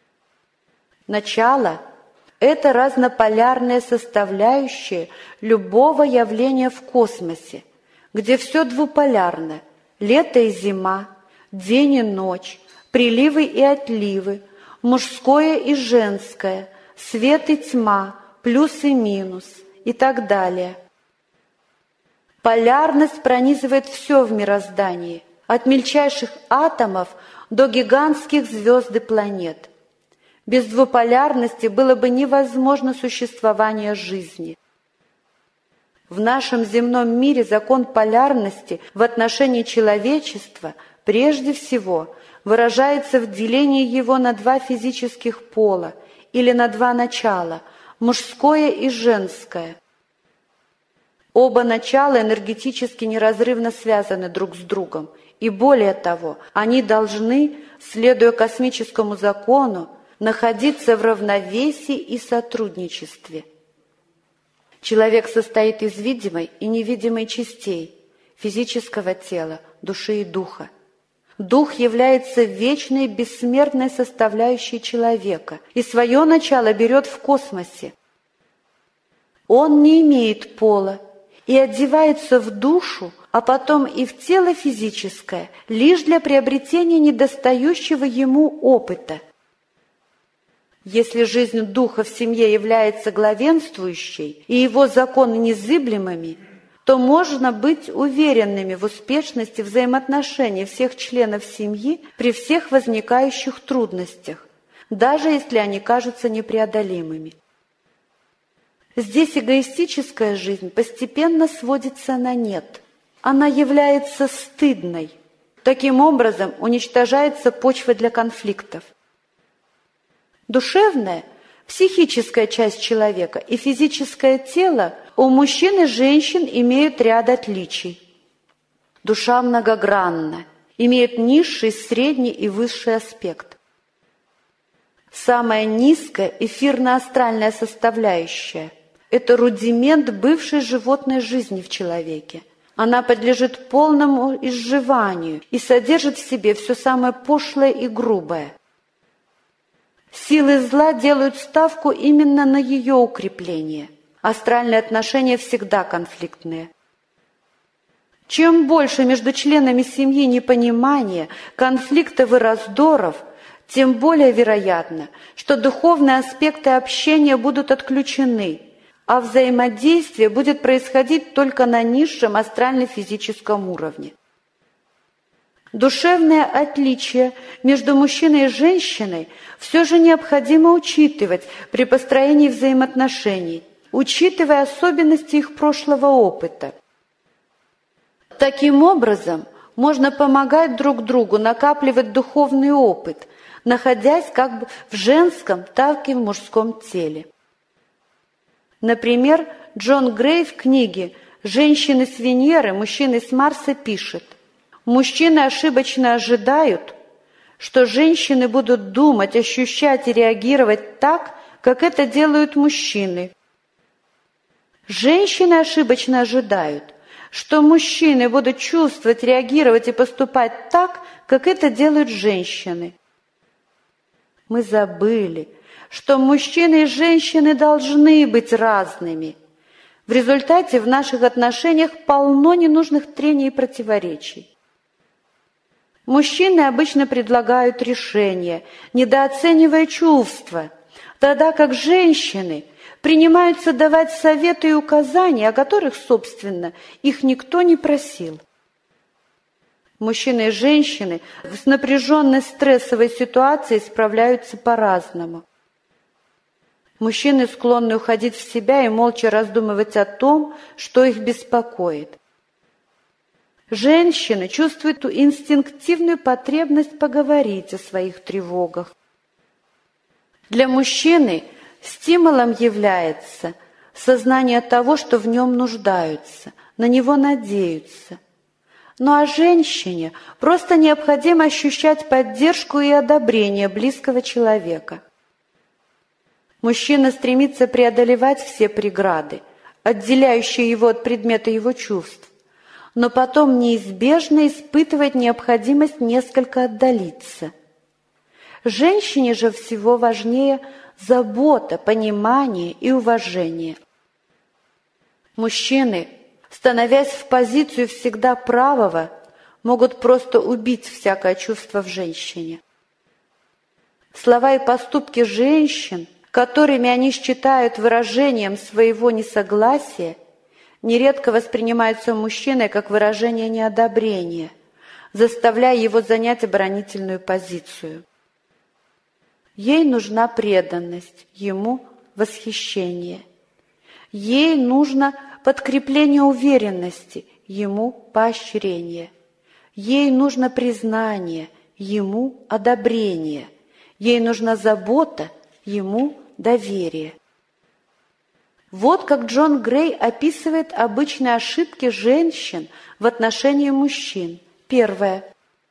Начало – это разнополярная составляющая любого явления в космосе, где все двуполярно – лето и зима, день и ночь, приливы и отливы, мужское и женское, свет и тьма, плюс и минус и так далее. Полярность пронизывает все в мироздании, от мельчайших атомов до гигантских звезд и планет. Без двуполярности было бы невозможно существование жизни. В нашем земном мире закон полярности в отношении человечества прежде всего выражается в делении его на два физических пола или на два начала – мужское и женское. Оба начала энергетически неразрывно связаны друг с другом, и более того, они должны, следуя космическому закону, находиться в равновесии и сотрудничестве. Человек состоит из видимой и невидимой частей физического тела, души и духа. Дух является вечной бессмертной составляющей человека и свое начало берет в космосе. Он не имеет пола и одевается в душу, а потом и в тело физическое, лишь для приобретения недостающего ему опыта. Если жизнь духа в семье является главенствующей и его законы незыблемыми, то можно быть уверенными в успешности взаимоотношений всех членов семьи при всех возникающих трудностях, даже если они кажутся непреодолимыми. Здесь эгоистическая жизнь постепенно сводится на нет. Она является стыдной. Таким образом, уничтожается почва для конфликтов. Душевная, психическая часть человека и физическое тело у мужчин и женщин имеют ряд отличий. Душа многогранна, имеет низший, средний и высший аспект. Самая низкая эфирно-астральная составляющая – это рудимент бывшей животной жизни в человеке. Она подлежит полному изживанию и содержит в себе все самое пошлое и грубое. Силы зла делают ставку именно на ее укрепление. Астральные отношения всегда конфликтные. Чем больше между членами семьи непонимания, конфликтов и раздоров, тем более вероятно, что духовные аспекты общения будут отключены, а взаимодействие будет происходить только на низшем астрально-физическом уровне. Душевное отличие между мужчиной и женщиной все же необходимо учитывать при построении взаимоотношений, учитывая особенности их прошлого опыта. Таким образом, можно помогать друг другу накапливать духовный опыт, находясь как бы в женском, так и в мужском теле. Например, Джон Грей в книге «Женщины с Венеры, мужчины с Марса» пишет: «Мужчины ошибочно ожидают, что женщины будут думать, ощущать и реагировать так, как это делают мужчины. Женщины ошибочно ожидают, что мужчины будут чувствовать, реагировать и поступать так, как это делают женщины. Мы забыли, что мужчины и женщины должны быть разными. В результате в наших отношениях полно ненужных трений и противоречий. Мужчины обычно предлагают решения, недооценивая чувства, тогда как женщины принимаются давать советы и указания, о которых, собственно, их никто не просил. Мужчины и женщины с напряженной стрессовой ситуацией справляются по-разному. Мужчины склонны уходить в себя и молча раздумывать о том, что их беспокоит. Женщины чувствуют ту инстинктивную потребность поговорить о своих тревогах. Для мужчины стимулом является сознание того, что в нем нуждаются, на него надеются. Ну а женщине просто необходимо ощущать поддержку и одобрение близкого человека. Мужчина стремится преодолевать все преграды, отделяющие его от предмета его чувств, но потом неизбежно испытывает необходимость несколько отдалиться. Женщине же всего важнее забота, понимание и уважение. Мужчины, становясь в позицию всегда правого, могут просто убить всякое чувство в женщине. Слова и поступки женщин, которыми они считают выражением своего несогласия, нередко воспринимаются мужчиной как выражение неодобрения, заставляя его занять оборонительную позицию. Ей нужна преданность, ему восхищение. Ей нужно подкрепление уверенности, ему поощрение. Ей нужно признание, ему одобрение. Ей нужна забота, ему доверие. Вот как Джон Грей описывает обычные ошибки женщин в отношении мужчин. Первое.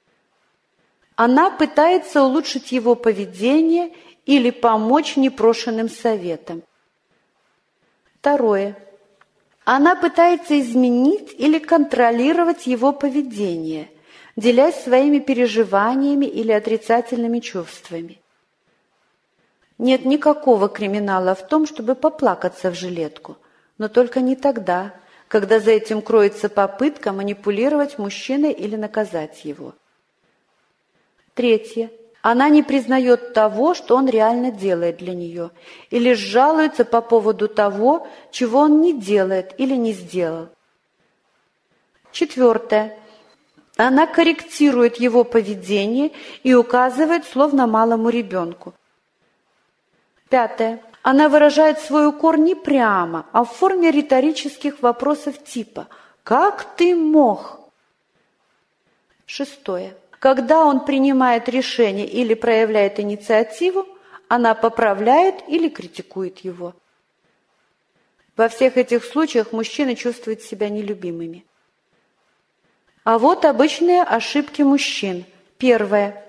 Она пытается улучшить его поведение или помочь непрошенным советом. Второе. Она пытается изменить или контролировать его поведение, делясь своими переживаниями или отрицательными чувствами. Нет никакого криминала в том, чтобы поплакаться в жилетку, но только не тогда, когда за этим кроется попытка манипулировать мужчиной или наказать его. Третье. Она не признает того, что он реально делает для нее, и лишь жалуется по поводу того, чего он не делает или не сделал. Четвертое. Она корректирует его поведение и указывает, словно малому ребенку. Пятое. Она выражает свой укор не прямо, а в форме риторических вопросов типа «Как ты мог?». Шестое. Когда он принимает решение или проявляет инициативу, она поправляет или критикует его. Во всех этих случаях мужчины чувствуют себя нелюбимыми. А вот обычные ошибки мужчин. Первое.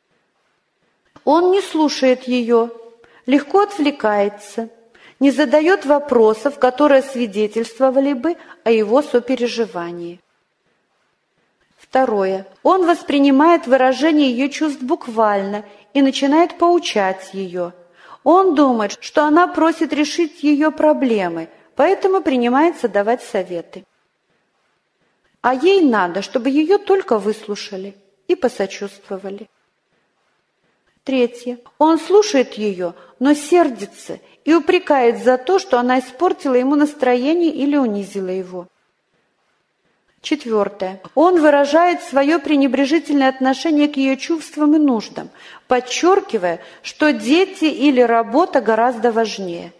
Он не слушает ее, легко отвлекается, не задает вопросов, которые свидетельствовали бы о его сопереживании. Второе. Он воспринимает выражение ее чувств буквально и начинает поучать ее. Он думает, что она просит решить ее проблемы, поэтому принимается давать советы. А ей надо, чтобы ее только выслушали и посочувствовали. Третье. Он слушает ее, но сердится и упрекает за то, что она испортила ему настроение или унизила его. Четвертое. Он выражает свое пренебрежительное отношение к ее чувствам и нуждам, подчеркивая, что дети или работа гораздо важнее.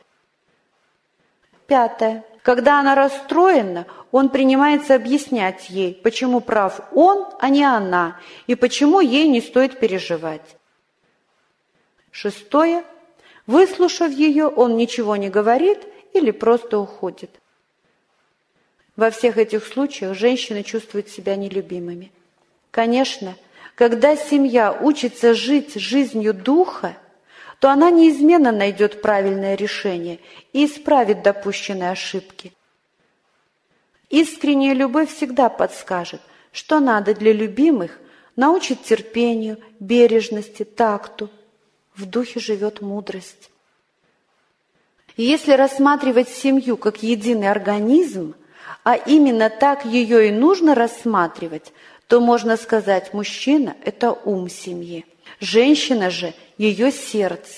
Пятое. Когда она расстроена, он принимается объяснять ей, почему прав он, а не она, и почему ей не стоит переживать. Шестое. Выслушав ее, он ничего не говорит или просто уходит. Во всех этих случаях женщины чувствуют себя нелюбимыми. Конечно, когда семья учится жить жизнью духа, то она неизменно найдет правильное решение и исправит допущенные ошибки. Искренняя любовь всегда подскажет, что надо для любимых, научит терпению, бережности, такту. В духе живет мудрость. И если рассматривать семью как единый организм, а именно так ее и нужно рассматривать, то можно сказать, мужчина – это ум семьи, женщина же – ее сердце,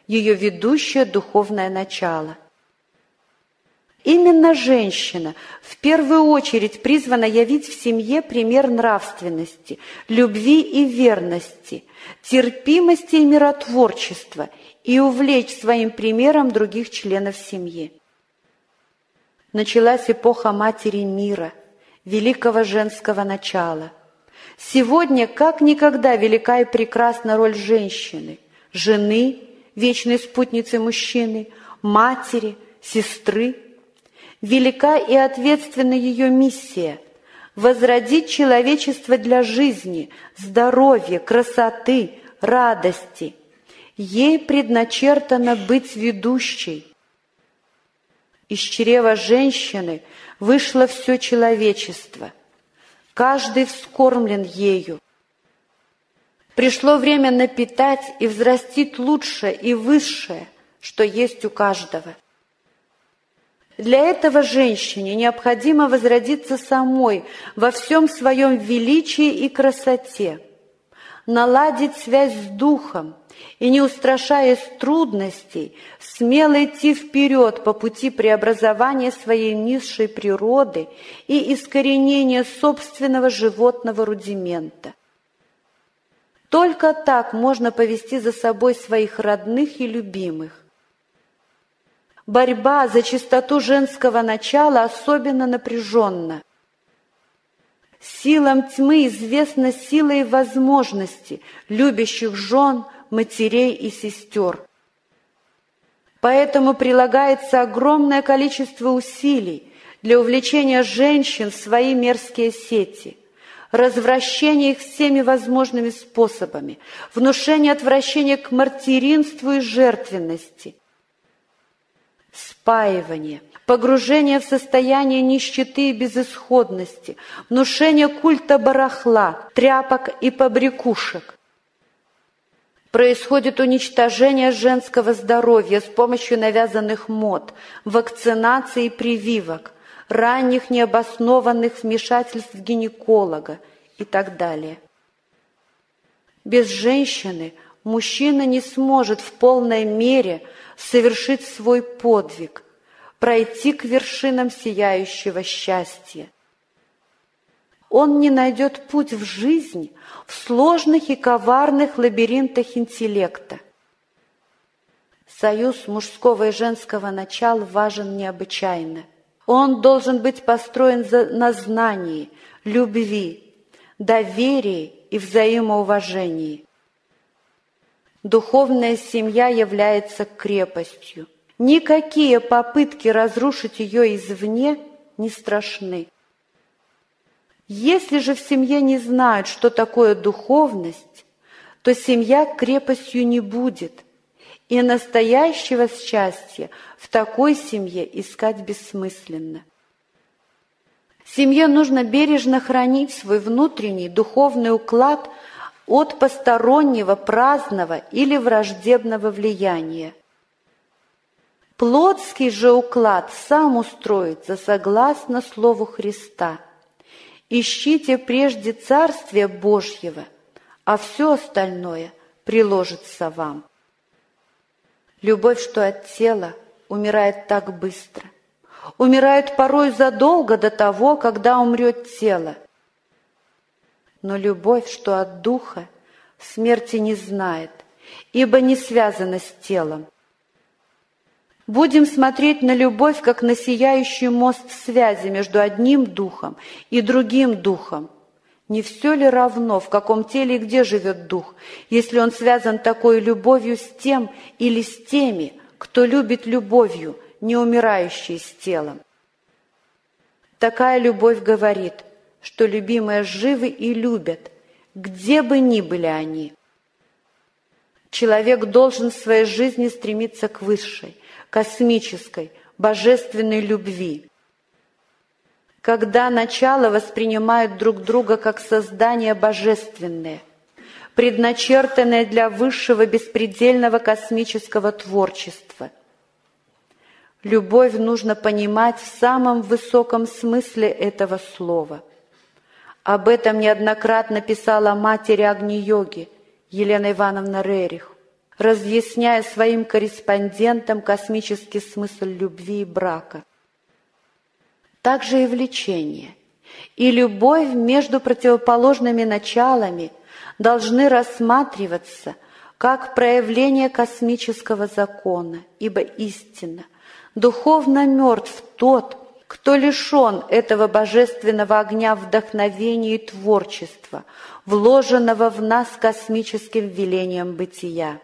ее ведущее духовное начало. Именно женщина в первую очередь призвана явить в семье пример нравственности, любви и верности, терпимости и миротворчества и увлечь своим примером других членов семьи. Началась эпоха Матери мира, великого женского начала. Сегодня как никогда велика и прекрасна роль женщины, жены, вечной спутницы мужчины, матери, сестры. Велика и ответственна ее миссия – возродить человечество для жизни, здоровья, красоты, радости. Ей предначертано быть ведущей. Из чрева женщины вышло все человечество. Каждый вскормлен ею. Пришло время напитать и взрастить лучшее и высшее, что есть у каждого. Для этого женщине необходимо возродиться самой во всем своем величии и красоте, наладить связь с Духом и, не устрашаясь трудностей, смело идти вперед по пути преобразования своей низшей природы и искоренения собственного животного рудимента. Только так можно повести за собой своих родных и любимых. Борьба за чистоту женского начала особенно напряженна. Силам тьмы известна сила и возможности любящих жен, матерей и сестер. Поэтому прилагается огромное количество усилий для увлечения женщин в свои мерзкие сети, развращения их всеми возможными способами, внушения отвращения к мартеринству и жертвенности, спаивание, погружение в состояние нищеты и безысходности, внушение культа барахла, тряпок и побрякушек. Происходит уничтожение женского здоровья с помощью навязанных мод, вакцинации и прививок, ранних необоснованных вмешательств гинеколога и так далее. Без женщины мужчина не сможет в полной мере совершить свой подвиг, пройти к вершинам сияющего счастья. Он не найдет путь в жизнь в сложных и коварных лабиринтах интеллекта. Союз мужского и женского начала важен необычайно. Он должен быть построен на знании, любви, доверии и взаимоуважении. Духовная семья является крепостью. Никакие попытки разрушить ее извне не страшны. Если же в семье не знают, что такое духовность, то семья крепостью не будет, и настоящего счастья в такой семье искать бессмысленно. Семье нужно бережно хранить свой внутренний духовный уклад от постороннего, праздного или враждебного влияния. Плотский же уклад сам устроится согласно Слову Христа. Ищите прежде Царствия Божьего, а все остальное приложится вам. Любовь, что от тела, умирает так быстро. Умирает порой задолго до того, когда умрет тело. Но любовь, что от духа, смерти не знает, ибо не связана с телом. Будем смотреть на любовь, как на сияющий мост связи между одним духом и другим духом. Не все ли равно, в каком теле и где живет дух, если он связан такой любовью с тем или с теми, кто любит любовью, не умирающей с телом? Такая любовь говорит, что любимые живы и любят, где бы ни были они. Человек должен в своей жизни стремиться к высшей, космической, божественной любви. Когда начало воспринимают друг друга как создание божественное, предначертанное для высшего беспредельного космического творчества. Любовь нужно понимать в самом высоком смысле этого слова. Об этом неоднократно писала матери Агни-йоги Елена Ивановна Рерих. разъясняя своим корреспондентам космический смысл любви и брака. Также и влечение, и любовь между противоположными началами должны рассматриваться как проявление космического закона, ибо истинно, духовно мертв тот, кто лишен этого божественного огня вдохновения и творчества, вложенного в нас космическим велением бытия.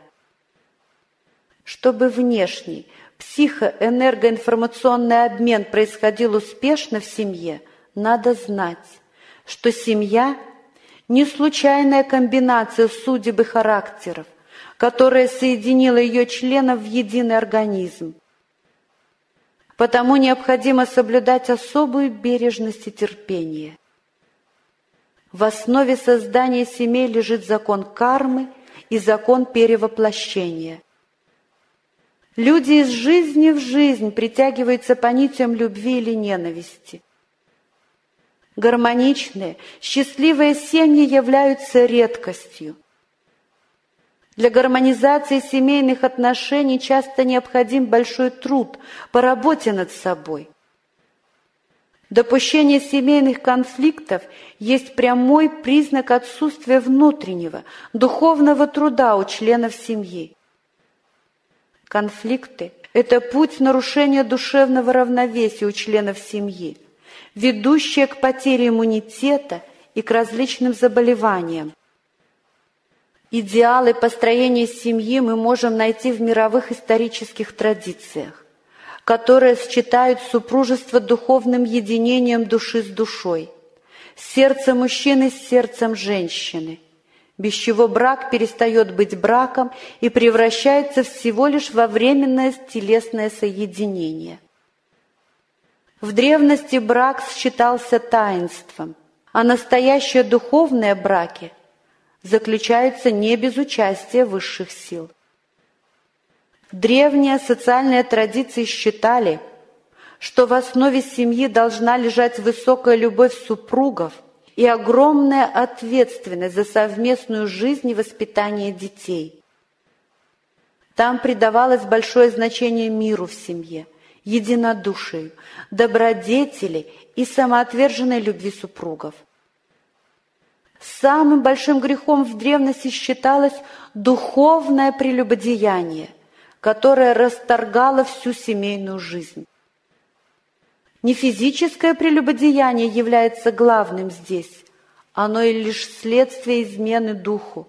Чтобы внешний психоэнергоинформационный обмен происходил успешно в семье, надо знать, что семья – не случайная комбинация судеб и характеров, которая соединила ее членов в единый организм. Потому необходимо соблюдать особую бережность и терпение. В основе создания семей лежит закон кармы и закон перевоплощения. Люди из жизни в жизнь притягиваются по нитям любви или ненависти. Гармоничные, счастливые семьи являются редкостью. Для гармонизации семейных отношений часто необходим большой труд по работе над собой. Допущение семейных конфликтов есть прямой признак отсутствия внутреннего, духовного труда у членов семьи. Конфликты – это путь нарушения душевного равновесия у членов семьи, ведущие к потере иммунитета и к различным заболеваниям. Идеалы построения семьи мы можем найти в мировых исторических традициях, которые считают супружество духовным единением души с душой, сердце мужчины с сердцем женщины, без чего брак перестает быть браком и превращается всего лишь во временное телесное соединение. В древности брак считался таинством, а настоящие духовные браки заключаются не без участия высших сил. Древние социальные традиции считали, что в основе семьи должна лежать высокая любовь супругов и огромная ответственность за совместную жизнь и воспитание детей. Там придавалось большое значение миру в семье, единодушию, добродетели и самоотверженной любви супругов. Самым большим грехом в древности считалось духовное прелюбодеяние, которое расторгало всю семейную жизнь. Не физическое прелюбодеяние является главным здесь, оно и лишь следствие измены духу.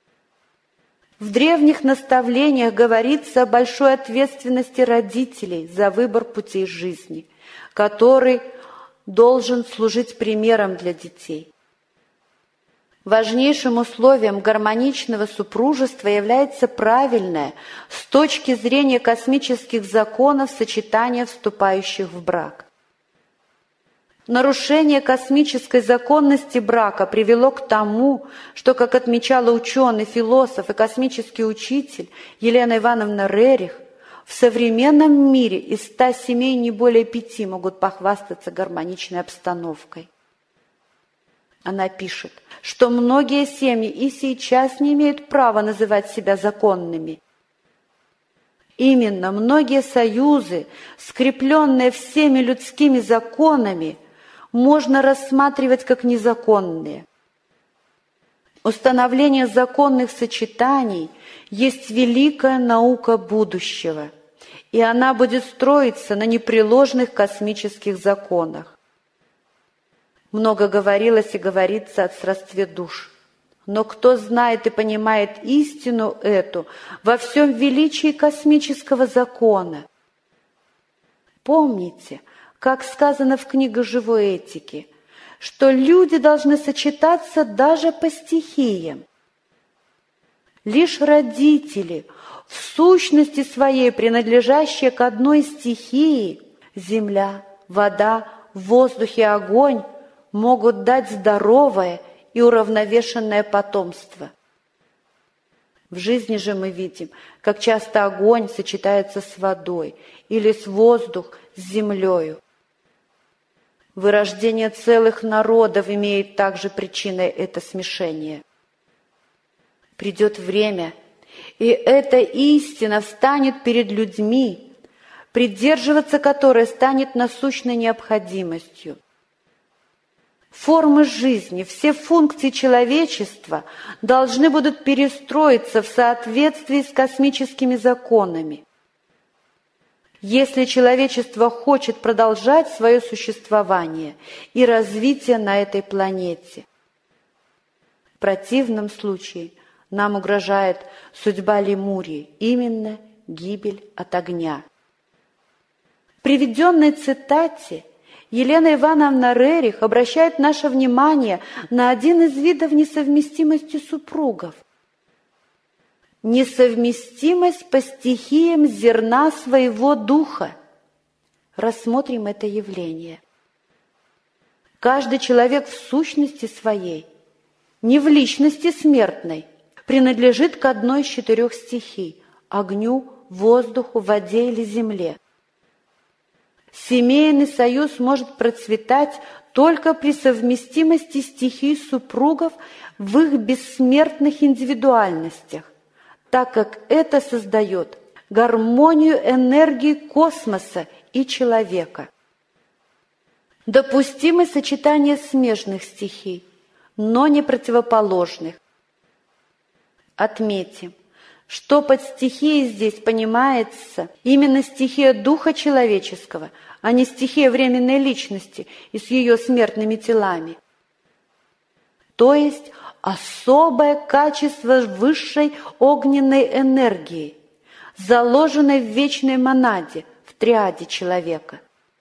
В древних наставлениях говорится о большой ответственности родителей за выбор путей жизни, который должен служить примером для детей. Важнейшим условием гармоничного супружества является правильное, с точки зрения космических законов, сочетание вступающих в брак. Нарушение космической законности брака привело к тому, что, как отмечала ученый, философ и космический учитель Елена Ивановна Рерих, в современном мире из ста семей не более пяти могут похвастаться гармоничной обстановкой. Она пишет, что многие семьи и сейчас не имеют права называть себя законными. Именно многие союзы, скрепленные всеми людскими законами, можно рассматривать как незаконные. Установление законных сочетаний есть великая наука будущего, и она будет строиться на непреложных космических законах. Много говорилось и говорится о сродстве душ. Но кто знает и понимает истину эту во всем величии космического закона? Помните, как сказано в книгах живой этики, что люди должны сочетаться даже по стихиям. Лишь родители, в сущности своей принадлежащие к одной стихии, земля, вода, воздух и огонь, могут дать здоровое и уравновешенное потомство. В жизни же мы видим, как часто огонь сочетается с водой или с воздух с землею. Вырождение целых народов имеет также причиной это смешение. Придет время, И эта истина встанет перед людьми, придерживаться которой станет насущной необходимостью. Формы жизни, все функции человечества должны будут перестроиться в соответствии с космическими законами. Если человечество хочет продолжать свое существование и развитие на этой планете. В противном случае нам угрожает судьба Лемурии, именно гибель от огня. В приведенной цитате Елена Ивановна Рерих обращает наше внимание на один из видов несовместимости супругов. Несовместимость по стихиям зерна своего духа. Рассмотрим это явление. Каждый человек в сущности своей, не в личности смертной, принадлежит к одной из четырех стихий – огню, воздуху, воде или земле. Семейный союз может процветать только при совместимости стихий супругов в их бессмертных индивидуальностях, так как это создает гармонию энергии космоса и человека. Допустимы сочетания смежных стихий, но не противоположных. Отметим, что под стихией здесь понимается именно стихия духа человеческого, а не стихия временной личности и с ее смертными телами. То есть особое качество высшей огненной энергии, заложенной в вечной монаде, в триаде человека.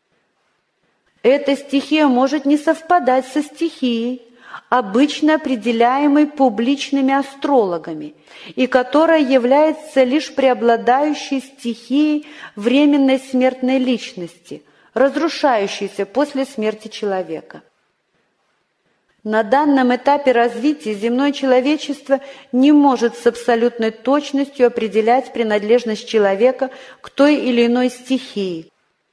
Эта стихия может не совпадать со стихией, обычно определяемой публичными астрологами, и которая является лишь преобладающей стихией временной смертной личности, разрушающейся после смерти человека. На данном этапе развития земное человечество не может с абсолютной точностью определять принадлежность человека к той или иной стихии.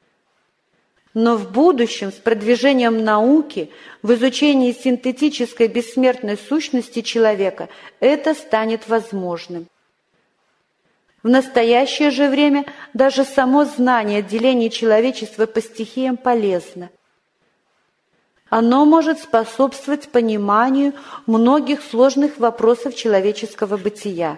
Но в будущем, с продвижением науки, в изучении синтетической бессмертной сущности человека, это станет возможным. В настоящее же время даже само знание деления человечества по стихиям полезно. Оно может способствовать пониманию многих сложных вопросов человеческого бытия.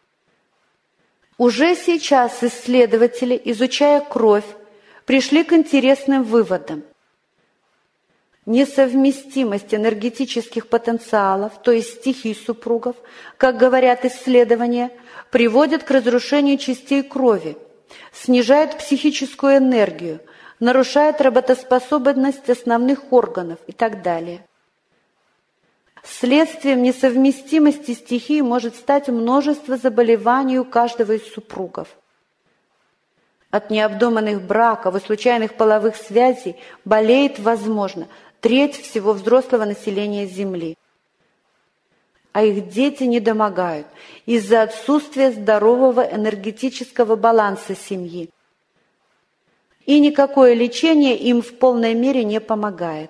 Уже сейчас исследователи, изучая кровь, пришли к интересным выводам. Несовместимость энергетических потенциалов, то есть стихий супругов, как говорят исследования, приводит к разрушению частей крови, снижает психическую энергию, нарушает работоспособность основных органов и так далее. Следствием несовместимости стихий может стать множество заболеваний у каждого из супругов. От необдуманных браков и случайных половых связей болеет, возможно, треть всего взрослого населения Земли. А их дети недомогают из-за отсутствия здорового энергетического баланса семьи. И никакое лечение им в полной мере не помогает.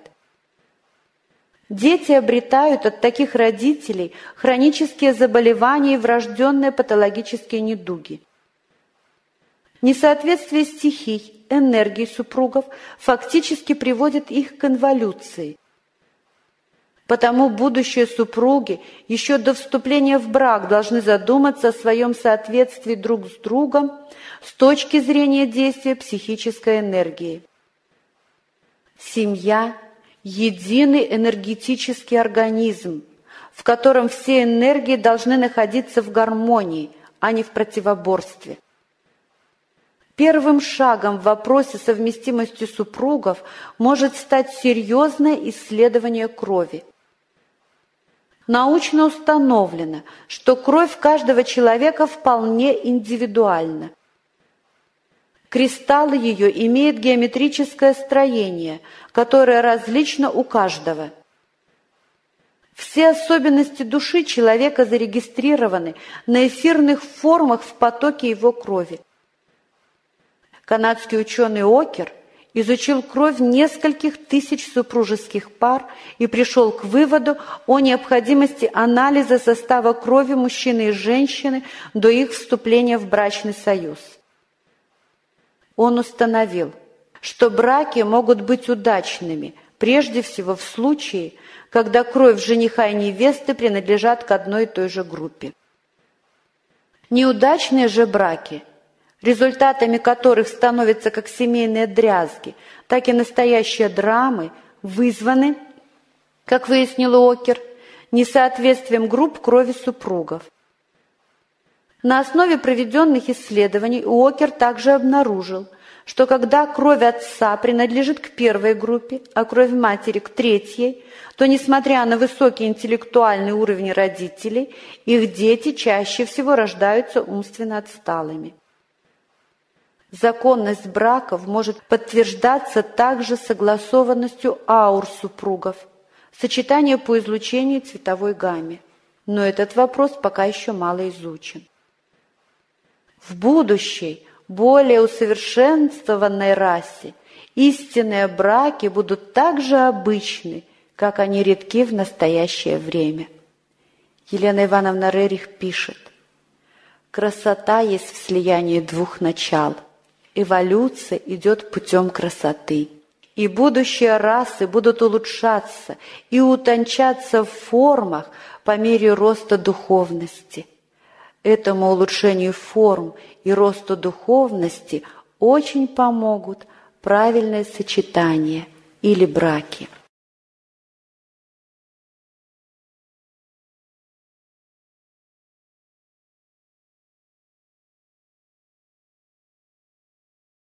Дети обретают от таких родителей хронические заболевания и врожденные патологические недуги. Несоответствие стихий, энергий супругов фактически приводит их к инволюции. Потому будущие супруги еще до вступления в брак должны задуматься о своем соответствии друг с другом с точки зрения действия психической энергии. Семья – единый энергетический организм, в котором все энергии должны находиться в гармонии, а не в противоборстве. Первым шагом в вопросе совместимости супругов может стать серьезное исследование крови. Научно установлено, что кровь каждого человека вполне индивидуальна. Кристаллы ее имеют геометрическое строение, которое различно у каждого. Все особенности души человека зарегистрированы на эфирных формах в потоке его крови. Канадский ученый Окер изучил кровь нескольких тысяч супружеских пар и пришел к выводу о необходимости анализа состава крови мужчины и женщины до их вступления в брачный союз. Он установил, что браки могут быть удачными, прежде всего в случае, когда кровь жениха и невесты принадлежат к одной и той же группе. Неудачные же браки, результатами которых становятся как семейные дрязги, так и настоящие драмы, вызваны, как выяснил Уокер, несоответствием групп крови супругов. На основе проведенных исследований Уокер также обнаружил, что когда кровь отца принадлежит к первой группе, а кровь матери к третьей, то, несмотря на высокий интеллектуальный уровень родителей, их дети чаще всего рождаются умственно отсталыми. Законность браков может подтверждаться также согласованностью аур супругов, сочетание по излучению и цветовой гамме. Но этот вопрос пока еще мало изучен. В будущей, более усовершенствованной расе истинные браки будут так же обычны, как они редки в настоящее время. Елена Ивановна Рерих пишет: «Красота есть в слиянии двух начал. Эволюция идет путем красоты. И будущие расы будут улучшаться и утончаться в формах по мере роста духовности. Этому улучшению форм и росту духовности очень помогут правильное сочетание или браки».